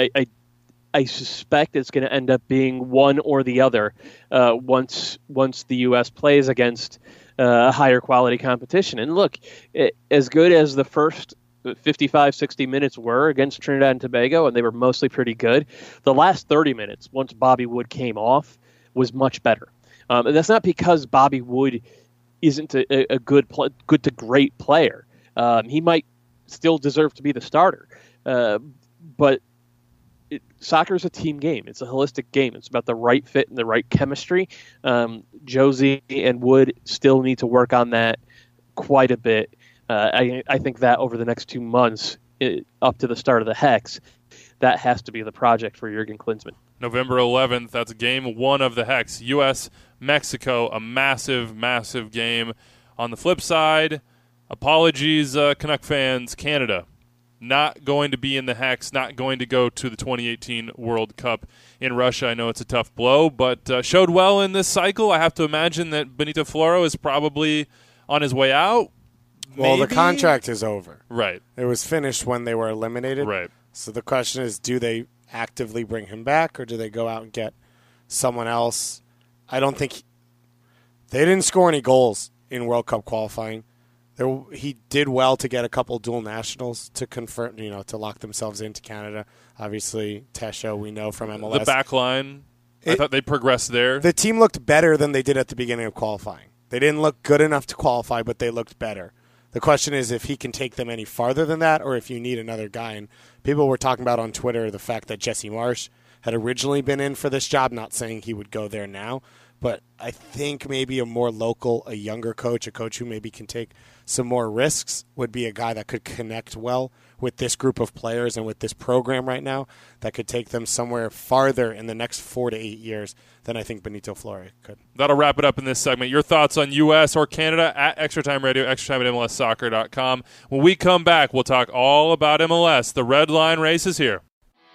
I suspect it's going to end up being one or the other once the U.S. plays against higher quality competition. And look, as good as the first 55, 60 minutes were against Trinidad and Tobago, and they were mostly pretty good, the last 30 minutes, once Bobby Wood came off, was much better. And that's not because Bobby Wood isn't a good to great player. He might still deserve to be the starter. But soccer is a team game. It's a holistic game. It's about the right fit and the right chemistry. Jozy and Wood still need to work on that quite a bit. I think that over the next 2 months, up to the start of the Hex, that has to be the project for Jurgen Klinsmann. November 11th, that's game 1 of the Hex. U.S.-Mexico, a massive, massive game. On the flip side, apologies, Canuck fans, Canada not going to be in the Hex, not going to go to the 2018 World Cup in Russia. I know it's a tough blow, but showed well in this cycle. I have to imagine that Benito Floro is probably on his way out. Well, Maybe? the contract is over. Right. It was finished when they were eliminated. Right. So the question is, do they actively bring him back, or do they go out and get someone else? I don't think they didn't score any goals in World Cup qualifying. He did well to get a couple dual nationals to confirm, to lock themselves into Canada. Obviously, Tesho, we know from MLS. The back line, I thought they progressed there. The team looked better than they did at the beginning of qualifying. They didn't look good enough to qualify, but they looked better. The question is if he can take them any farther than that, or if you need another guy. And people were talking about on Twitter the fact that Jesse Marsch had originally been in for this job, not saying he would go there now. But I think maybe a more local, a younger coach, a coach who maybe can take some more risks, would be a guy that could connect well with this group of players and with this program right now that could take them somewhere farther in the next 4 to 8 years than I think Benito Floro could. That'll wrap it up in this segment. Your thoughts on U.S. or Canada at Extra Time Radio, extratime at MLSsoccer.com. When we come back, we'll talk all about MLS. The red line race is here.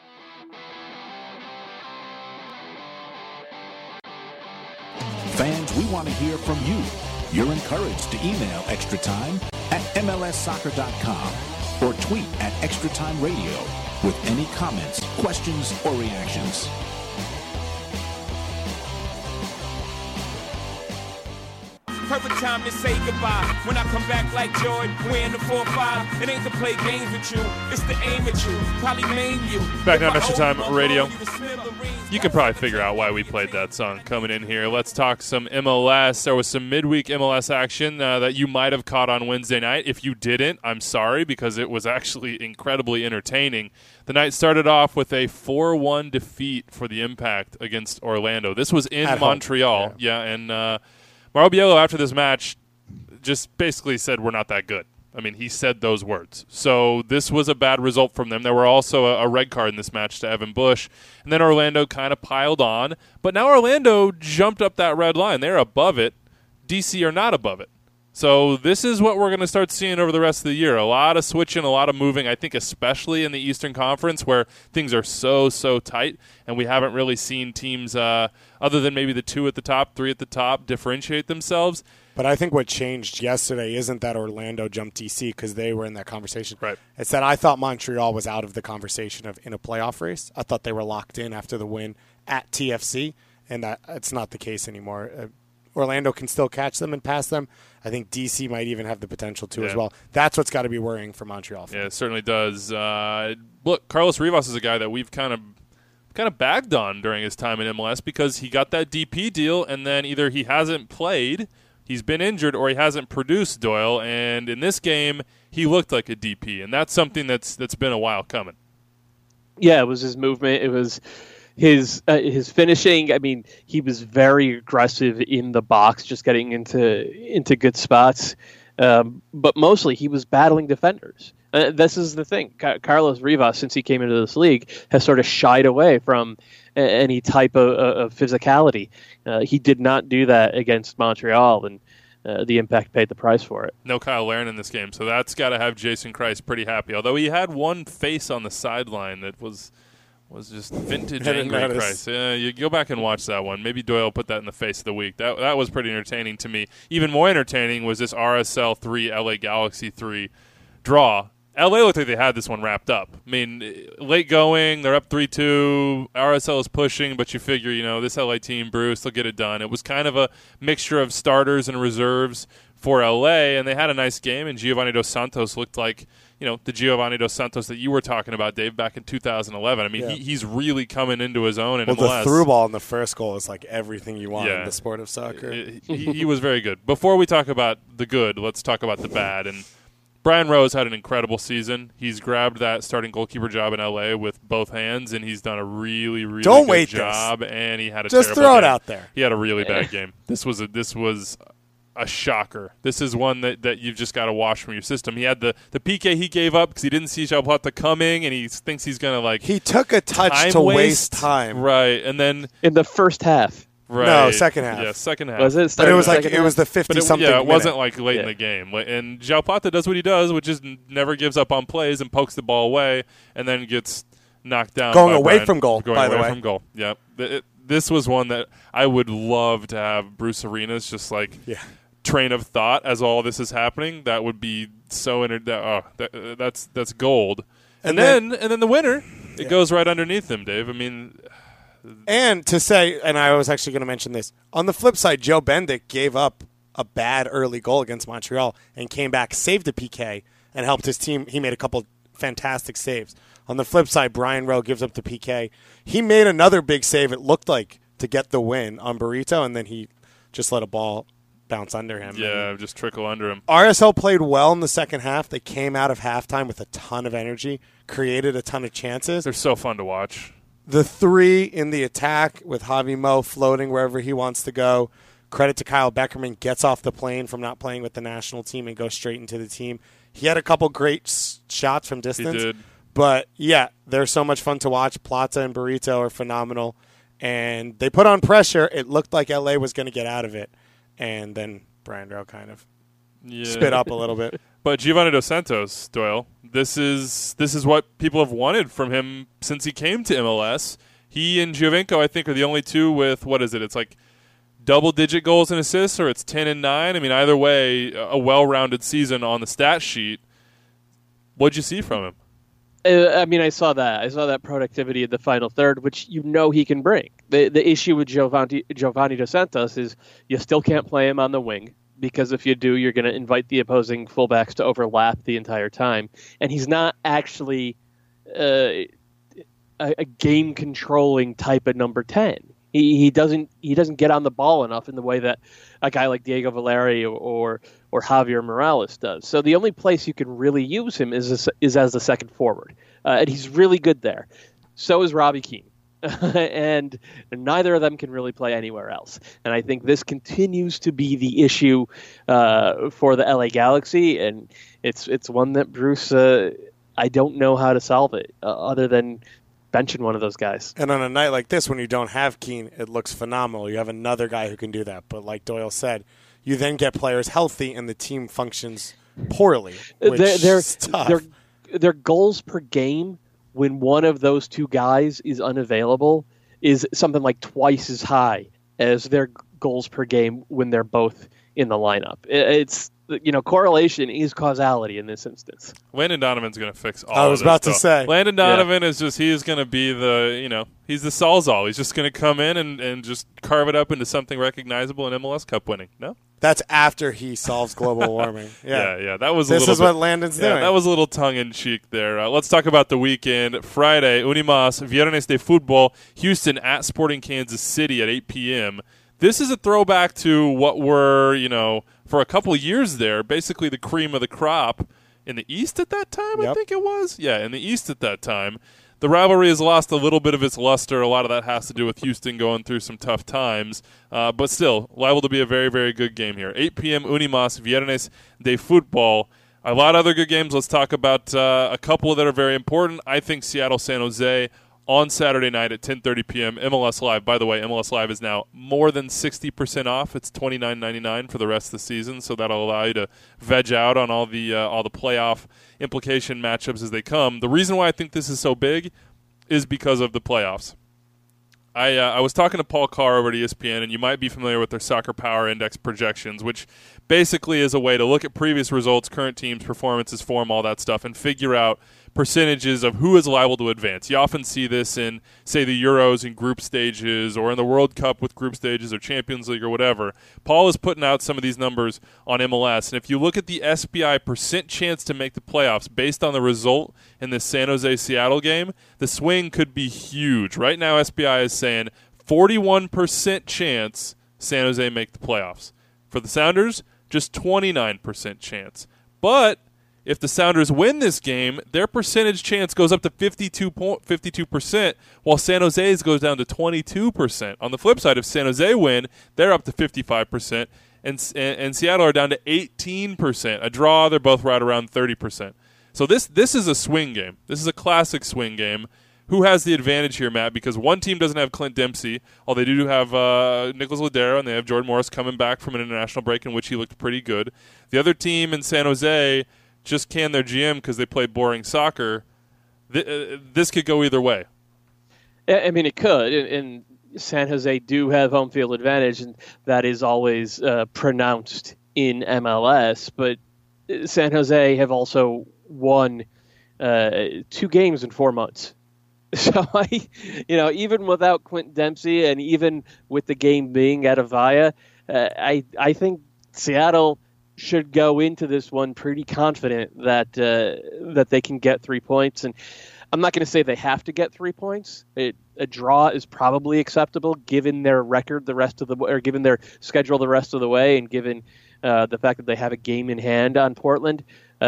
Fans, we want to hear from you. You're encouraged to email Extra Time at MLSsoccer.com or tweet at Extra Time Radio with any comments, questions, or reactions. Perfect time to say goodbye. When I come back like Jordan, wearing the 4-5. It ain't to play games with you, it's to aim at you. Probably maim you. Back on Extra Time Radio. You can probably figure out why we played that song coming in here. Let's talk some MLS. There was some midweek MLS action that you might have caught on Wednesday night. If you didn't, I'm sorry, because it was actually incredibly entertaining. The night started off with a 4-1 defeat for the Impact against Orlando. This was in Montreal. Yeah, and Mauro Biello, after this match, just basically said we're not that good. I mean, he said those words. So this was a bad result from them. There were also a red card in this match to Evan Bush. And then Orlando kind of piled on. But now Orlando jumped up that red line. They're above it. DC are not above it. So this is what we're going to start seeing over the rest of the year. A lot of switching, a lot of moving, I think especially in the Eastern Conference where things are so tight, and we haven't really seen teams, other than maybe the 2 at the top, 3 at the top, differentiate themselves. But I think what changed yesterday isn't that Orlando jumped DC because they were in that conversation. Right. It's that I thought Montreal was out of the conversation of in a playoff race. I thought they were locked in after the win at TFC, and it's not the case anymore. Orlando can still catch them and pass them. I think DC might even have the potential to as well. That's what's got to be worrying for Montreal fans. Yeah, it certainly does. Look, Carlos Rivas is a guy that we've kind of bagged on during his time in MLS because he got that DP deal, and then either he hasn't played, he's been injured, or he hasn't produced, Doyle. And in this game, he looked like a DP, and that's something that's been a while coming. Yeah, it was his movement. It was his finishing. I mean, he was very aggressive in the box, just getting into good spots. But mostly, he was battling defenders. This is the thing. Carlos Rivas, since he came into this league, has sort of shied away from any type of physicality. He did not do that against Montreal, and the Impact paid the price for it. No Kyle Larin in this game, so that's got to have Jason Kreis pretty happy. Although he had one face on the sideline that was just vintage angry Kreis. Yeah, you go back and watch that one. Maybe Doyle put that in the face of the week. That was pretty entertaining to me. Even more entertaining was this RSL 3, LA Galaxy 3 draw. LA looked like they had this one wrapped up. I mean, late going, they're up 3-2. RSL is pushing, but you figure, this LA team, Bruce, they'll get it done. It was kind of a mixture of starters and reserves for LA, and they had a nice game, and Giovanni Dos Santos looked like, the Giovanni Dos Santos that you were talking about, Dave, back in 2011. I mean, he's really coming into his own in MLS. The through ball in the first goal is like everything you want in the sport of soccer. He was very good. Before we talk about the good, let's talk about the bad, and Brian Rose had an incredible season. He's grabbed that starting goalkeeper job in LA with both hands, and he's done a really, really good job. And he had a just terrible throw game. It out there. He had a really bad game. This was a shocker. This is one that you've just got to wash from your system. He had the PK he gave up because he didn't see Zapata coming, and he thinks he's going to He took a touch to waste time. Right, and then in the first half. Right. No, second half. Yeah, second half. Was it? But it was it was the 50-something Yeah, it wasn't minute. late in the game. And Zapata does what he does, which is never gives up on plays and pokes the ball away and then gets knocked down. Going away from goal, by the way. Going away from goal, yep. This was one that I would love to have Bruce Arenas just train of thought as all this is happening. That would be so that's gold. And then the winner, it goes right underneath him, Dave. I mean, and to say, and I was actually going to mention this, on the flip side, Joe Bendik gave up a bad early goal against Montreal and came back, saved a PK, and helped his team. He made a couple fantastic saves. On the flip side, Brian Rowe gives up the PK. He made another big save, it looked like, to get the win on Burrito, and then he just let a ball bounce under him. Yeah, just trickle under him. RSL played well in the second half. They came out of halftime with a ton of energy, created a ton of chances. They're so fun to watch. The 3 in the attack with Javi Mo floating wherever he wants to go. Credit to Kyle Beckerman, gets off the plane from not playing with the national team and goes straight into the team. He had a couple great shots from distance. He did. But, yeah, they're so much fun to watch. Plata and Burrito are phenomenal. And they put on pressure. It looked like LA was going to get out of it. And then Brian Rowe kind of spit up a little bit. But Giovanni Dos Santos, Doyle, this is what people have wanted from him since he came to MLS. He and Giovinco, I think, are the only two with, what is it? It's like double-digit goals and assists, or it's 10 and 9. I mean, either way, a well-rounded season on the stat sheet. What'd you see from him? I mean, I saw that productivity in the final third, which he can bring. The issue with Giovanni Dos Santos is you still can't play him on the wing, because if you do, you're going to invite the opposing fullbacks to overlap the entire time. And he's not actually a game-controlling type of number 10. He doesn't get on the ball enough in the way that a guy like Diego Valeri or Javier Morales does. So the only place you can really use him is as the second forward, and he's really good there. So is Robbie Keane. and neither of them can really play anywhere else. And I think this continues to be the issue for the LA Galaxy, and it's one that Bruce, I don't know how to solve it other than benching one of those guys. And on a night like this, when you don't have Keane, it looks phenomenal. You have another guy who can do that. But like Doyle said, you then get players healthy, and the team functions poorly, which is tough. Their goals per game when one of those two guys is unavailable is something like twice as high as their goals per game when they're both in the lineup. It's, correlation is causality in this instance. Landon Donovan's going to fix all of this. I was about to say. Landon Donovan is just, he is going to be he's the Salzal. He's just going to come in and just carve it up into something recognizable in MLS Cup winning. No? That's after he solves global warming. Yeah. That was this is what Landon's doing. That was a little tongue-in-cheek there. Let's talk about the weekend. Friday, Unimas, Viernes de Fútbol, Houston at Sporting Kansas City at 8 p.m. This is a throwback to what were, for a couple of years there, basically the cream of the crop in the East at that time, I think it was. Yeah, in the East at that time. The rivalry has lost a little bit of its luster. A lot of that has to do with Houston going through some tough times. But still, liable to be a very, very good game here. 8 p.m. Unimas, Viernes de Fútbol. A lot of other good games. Let's talk about a couple that are very important. I think Seattle-San Jose on Saturday night at 10:30 p.m. MLS Live. By the way, MLS Live is now more than 60% off. It's $29.99 for the rest of the season, so that'll allow you to veg out on all the playoff implication matchups as they come. The reason why I think this is so big is because of the playoffs. I was talking to Paul Carr over at ESPN, and you might be familiar with their Soccer Power Index projections, which basically is a way to look at previous results, current teams, performances, form, all that stuff, and figure out percentages of who is liable to advance. You often see this in, say, the Euros in group stages or in the World Cup with group stages or Champions League or whatever. Paul is putting out some of these numbers on MLS, and if you look at the SBI percent chance to make the playoffs based on the result in the San Jose-Seattle game, the swing could be huge. Right now, SBI is saying 41% chance San Jose make the playoffs. For the Sounders, just 29% chance. But if the Sounders win this game, their percentage chance goes up to 52%, while San Jose's goes down to 22%. On the flip side, if San Jose win, they're up to 55%, and Seattle are down to 18%. A draw, they're both right around 30%. So this is a swing game. This is a classic swing game. Who has the advantage here, Matt? Because one team doesn't have Clint Dempsey, although they do have Nicholas Ladero, and they have Jordan Morris coming back from an international break in which he looked pretty good. The other team in San Jose just canned their GM because they played boring soccer. This could go either way. I mean, it could. And San Jose do have home field advantage, and that is always pronounced in MLS. But San Jose have also won 2 games in 4 months. So, even without Quentin Dempsey and even with the game being at Avaya, I think Seattle should go into this one pretty confident that they can get 3 points. And I'm not going to say they have to get 3 points. A draw is probably acceptable given their record given their schedule the rest of the way, and given the fact that they have a game in hand on Portland.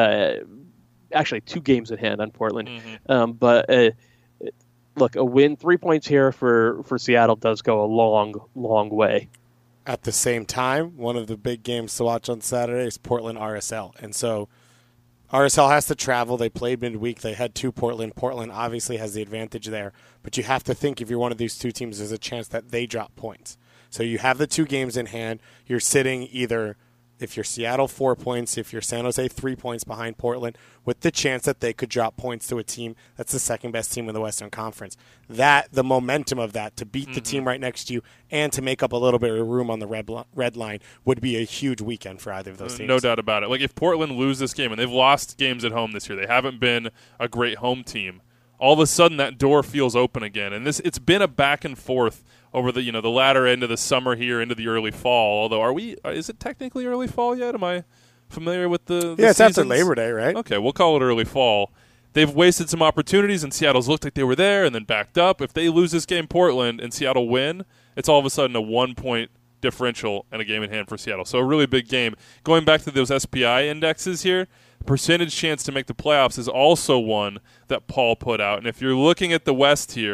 Actually, 2 games in hand on Portland. Mm-hmm. But look, a win, 3 points here for Seattle does go a long, long way. At the same time, one of the big games to watch on Saturday is Portland RSL. And so RSL has to travel. They played midweek. They head to Portland. Portland obviously has the advantage there. But you have to think if you're one of these two teams, there's a chance that they drop points. So you have the 2 games in hand. You're sitting either, if you're Seattle, 4 points, if you're San Jose, 3 points behind Portland, with the chance that they could drop points to a team that's the second best team in the Western Conference. The momentum of that, to beat the team right next to you and to make up a little bit of room on the red line, would be a huge weekend for either of those teams. No doubt about it. Like, if Portland lose this game, and they've lost games at home this year, they haven't been a great home team, all of a sudden that door feels open again. And it's been a back and forth over the latter end of the summer here into the early fall. Although, is it technically early fall yet? Am I familiar with the it's seasons? After Labor Day, right? Okay, we'll call it early fall. They've wasted some opportunities, and Seattle's looked like they were there and then backed up. If they lose this game, Portland, and Seattle win, it's all of a sudden a 1-point differential and a game in hand for Seattle. So a really big game. Going back to those SPI indexes here, percentage chance to make the playoffs is also one that Paul put out. And if you're looking at the West here,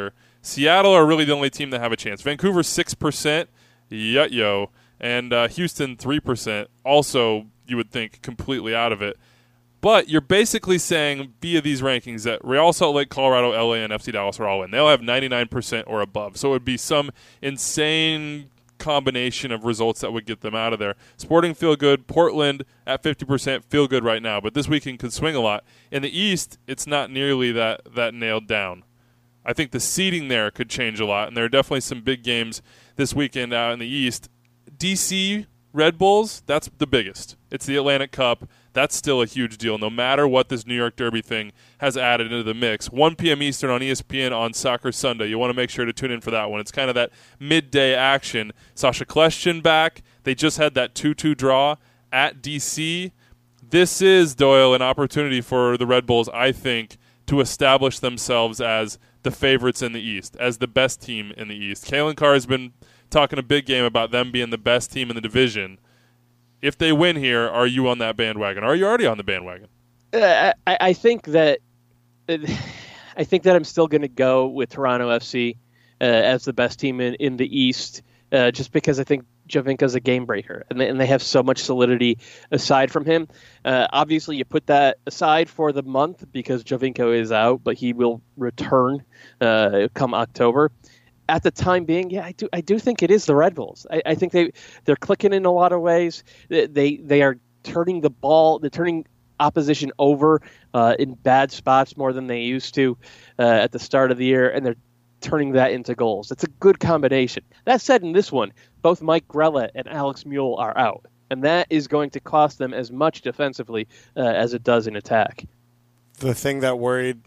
Seattle are really the only team that have a chance. Vancouver 6%, yo, and Houston 3%. Also, you would think completely out of it. But you're basically saying via these rankings that Real Salt Lake, Colorado, LA, and FC Dallas are all in. They'll have 99% or above. So it would be some insane combination of results that would get them out of there. Sporting feel good. Portland at 50% feel good right now. But this weekend could swing a lot. In the East, it's not nearly that nailed down. I think the seeding there could change a lot. And there are definitely some big games this weekend out in the East. DC Red Bulls, that's the biggest. It's the Atlantic Cup. That's still a huge deal, no matter what this New York Derby thing has added into the mix. 1 p.m. Eastern on ESPN on Soccer Sunday. You want to make sure to tune in for that one. It's kind of that midday action. Sasha Kljestan back. They just had that 2-2 draw at D.C. This is, Doyle, an opportunity for the Red Bulls, I think, to establish themselves as the favorites in the East, as the best team in the East. Kalen Carr has been talking a big game about them being the best team in the division. If they win here, are you on that bandwagon? Or are you already on the bandwagon? I think that I'm still going to go with Toronto FC as the best team in the East, just because I think Giovinco's a game breaker, and they have so much solidity aside from him. Obviously, you put that aside for the month because Giovinco is out, but he will return come October. At the time being, yeah, I do think it is the Red Bulls. I think they're clicking in a lot of ways. They are turning the ball, they're turning opposition over in bad spots more than they used to at the start of the year, and they're turning that into goals. It's a good combination. That said, in this one, both Mike Grella and Alex Mule are out, and that is going to cost them as much defensively as it does in attack. The thing that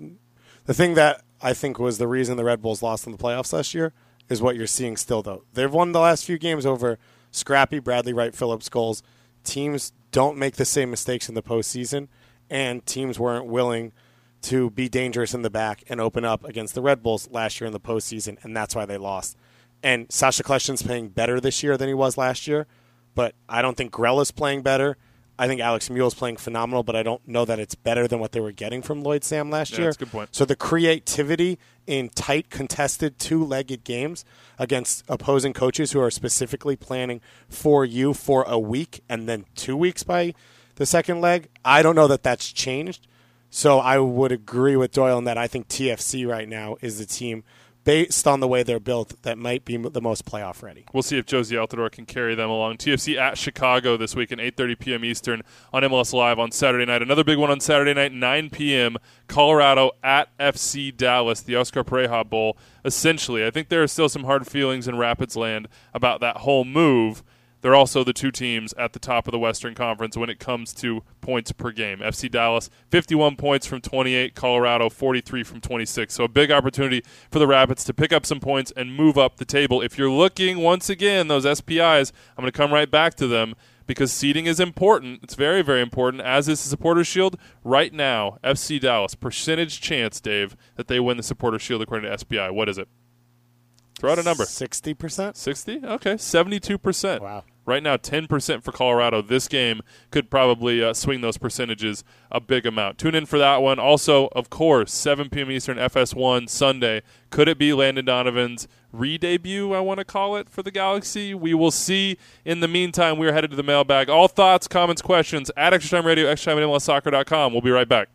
I think was the reason the Red Bulls lost in the playoffs last year is what you're seeing still, though. They've won the last few games over scrappy Bradley Wright Phillips goals. Teams don't make the same mistakes in the postseason, and teams weren't willing to be dangerous in the back and open up against the Red Bulls last year in the postseason, and that's why they lost. And Sasha Kljestan's playing better this year than he was last year, but I don't think Grella's playing better. I think Alex Mule's playing phenomenal, but I don't know that it's better than what they were getting from Lloyd Sam last year. That's a good point. So the creativity in tight, contested, two-legged games against opposing coaches who are specifically planning for you for a week and then 2 weeks by the second leg, I don't know that that's changed. So I would agree with Doyle in that I think TFC right now is the team, based on the way they're built, that might be the most playoff ready. We'll see if Josie Altidore can carry them along. TFC at Chicago this week at 8:30 p.m. Eastern on MLS Live on Saturday night. Another big one on Saturday night, 9 p.m., Colorado at FC Dallas, the Oscar Pareja Bowl. Essentially, I think there are still some hard feelings in Rapids land about that whole move. They're also the two teams at the top of the Western Conference when it comes to points per game. FC Dallas, 51 points from 28. Colorado, 43 from 26. So a big opportunity for the Rapids to pick up some points and move up the table. If you're looking, once again, those SPIs, I'm going to come right back to them because seeding is important. It's very, very important, as is the Supporters' Shield. Right now, FC Dallas, percentage chance, Dave, that they win the Supporters' Shield according to SPI. What is it? Throw out a number. 60%? 60? Okay, 72%. Wow. Right now, 10% for Colorado. This game could probably swing those percentages a big amount. Tune in for that one. Also, of course, 7 p.m. Eastern, FS1, Sunday. Could it be Landon Donovan's re-debut, I want to call it, for the Galaxy? We will see. In the meantime, we are headed to the mailbag. All thoughts, comments, questions at Extra Time Radio, extratime at MLSsoccer.com. We'll be right back.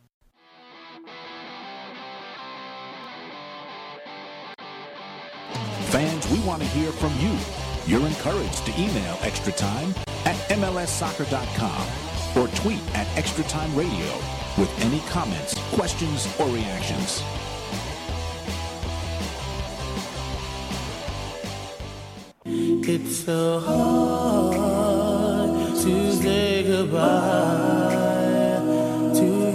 Fans, we want to hear from you. You're encouraged to email Extra Time at MLSsoccer.com or tweet at Extra Time Radio with any comments, questions, or reactions. It's so hard to say goodbye to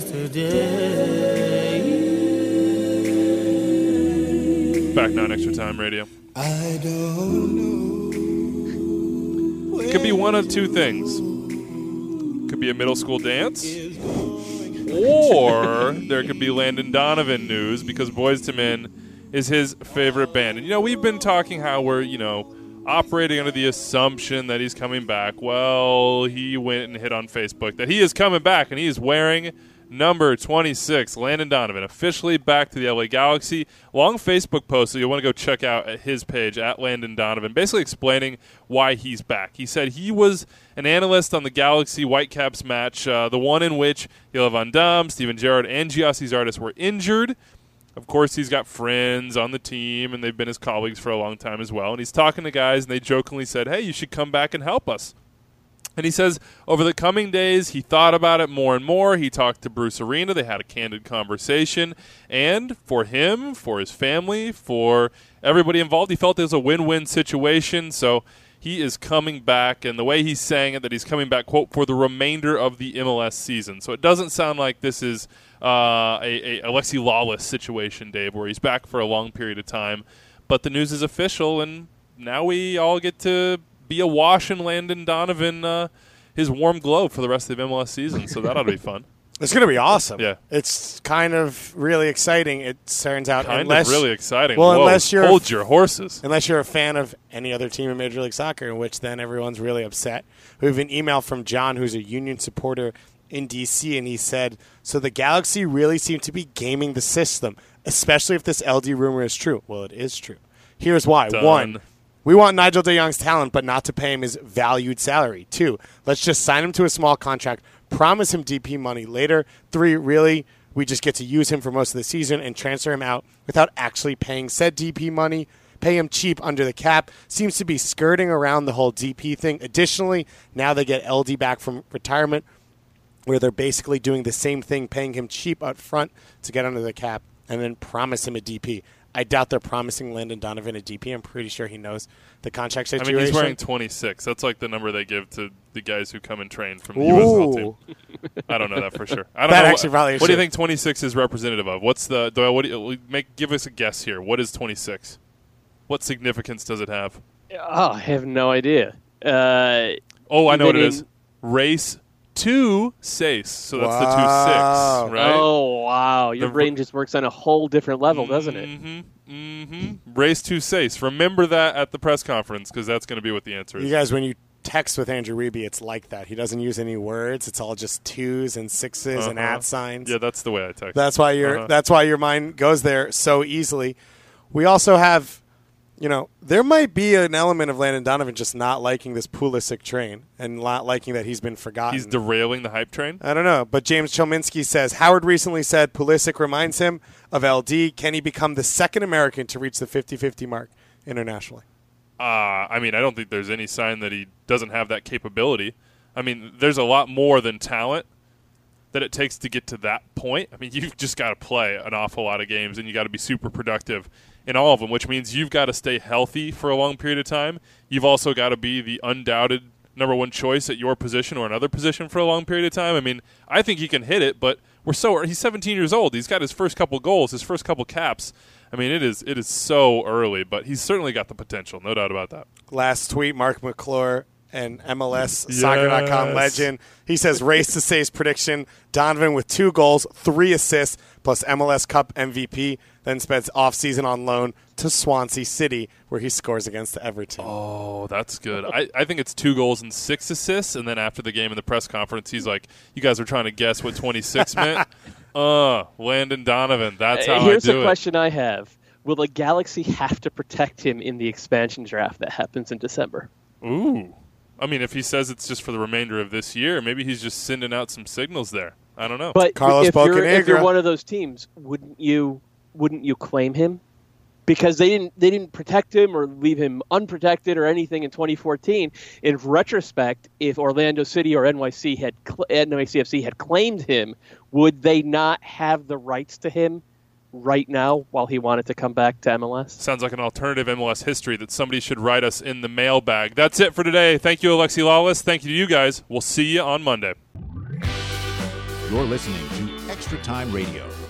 yesterday. Back now on Extra Time Radio. I don't know. It could be one of two things. Could be a middle school dance, or there could be Landon Donovan news because Boyz II Men is his favorite band. And, we've been talking how we're, operating under the assumption that he's coming back. Well, he went and hit on Facebook that he is coming back, and he is wearing Number 26, Landon Donovan, officially back to the LA Galaxy. Long Facebook post that you'll want to go check out at his page, at Landon Donovan, basically explaining why he's back. He said he was an analyst on the Galaxy Whitecaps match, the one in which Hila Van Dam, Steven Gerrard, and Giassi Zardes were injured. Of course, he's got friends on the team, and they've been his colleagues for a long time as well. And he's talking to guys, and they jokingly said, hey, you should come back and help us. And he says over the coming days, he thought about it more and more. He talked to Bruce Arena. They had a candid conversation. And for him, for his family, for everybody involved, he felt it was a win-win situation. So he is coming back. And the way he's saying it, that he's coming back, quote, for the remainder of the MLS season. So it doesn't sound like this is a Alexi Lawless situation, Dave, where he's back for a long period of time. But the news is official, and now we all get to be awash in Landon Donovan, his warm glow for the rest of the MLS season. So that ought to be fun. It's going to be awesome. Yeah. It's kind of really exciting. It turns out really exciting. Well, Whoa, unless you're hold your horses. Unless you're a fan of any other team in Major League Soccer, in which then everyone's really upset. We have an email from John, who's a Union supporter in D.C., and he said, so the Galaxy really seem to be gaming the system, especially if this LD rumor is true. Well, it is true. Here's why. Done. 1, we want Nigel de Jong's talent, but not to pay him his valued salary. 2, let's just sign him to a small contract, promise him DP money later. 3, really, we just get to use him for most of the season and transfer him out without actually paying said DP money. Pay him cheap under the cap. Seems to be skirting around the whole DP thing. Additionally, now they get LD back from retirement, where they're basically doing the same thing, paying him cheap up front to get under the cap and then promise him a DP. I doubt they're promising Landon Donovan a DP. I'm pretty sure he knows the contract situation. I mean, he's wearing 26. That's like the number they give to the guys who come and train from the USL team. I don't know that for sure. I don't know. Actually probably what do you think 26 is representative of? What's the Doyle? What do you, give us a guess here. What is 26? What significance does it have? Oh, I have no idea. I know what it is. Race 2 Sace. So that's the 2-6, right? Oh, wow. Your brain just works on a whole different level, doesn't it? Race 2 Sace. Remember that at the press conference, because that's going to be what the answer is. You guys, when you text with Andrew Reeby, it's like that. He doesn't use any words. It's all just 2s and 6s and @ signs. Yeah, that's the way I text. That's why that's why your mind goes there so easily. We also have, there might be an element of Landon Donovan just not liking this Pulisic train and not liking that he's been forgotten. He's derailing the hype train? I don't know. But James Chominski says, Howard recently said Pulisic reminds him of LD. Can he become the second American to reach the 50-50 mark internationally? I mean, I don't think there's any sign that he doesn't have that capability. I mean, there's a lot more than talent that it takes to get to that point. I mean, you've just got to play an awful lot of games, and you got to be super productive in all of them, which means you've got to stay healthy for a long period of time. You've also got to be the undoubted number one choice at your position or another position for a long period of time. I mean, I think he can hit it, but he's 17 years old. He's got his first couple goals, his first couple caps. I mean, it is so early, but he's certainly got the potential, no doubt about that. Last tweet, Mark McClure, and MLS Soccer.com legend. He says, race to Sace prediction, Donovan with 2 goals, 3 assists, plus MLS Cup MVP, then spends offseason on loan to Swansea City, where he scores against Everton. Oh, that's good. I think it's 2 goals and 6 assists, and then after the game in the press conference, he's like, you guys are trying to guess what 26 meant? Landon Donovan, that's how I do it. Here's a question I have. Will the Galaxy have to protect him in the expansion draft that happens in December? Ooh. I mean, if he says it's just for the remainder of this year, maybe he's just sending out some signals there. I don't know. But Carlos if you're one of those teams, wouldn't you claim him? Because they didn't protect him or leave him unprotected or anything in 2014. In retrospect, if Orlando City or NYCFC had claimed him, would they not have the rights to him right now while he wanted to come back to MLS? Sounds like an alternative MLS history that somebody should write us in the mailbag. That's it for today. Thank you, Alexi Lawless. Thank you to you guys. We'll see you on Monday. You're listening to Extra Time Radio.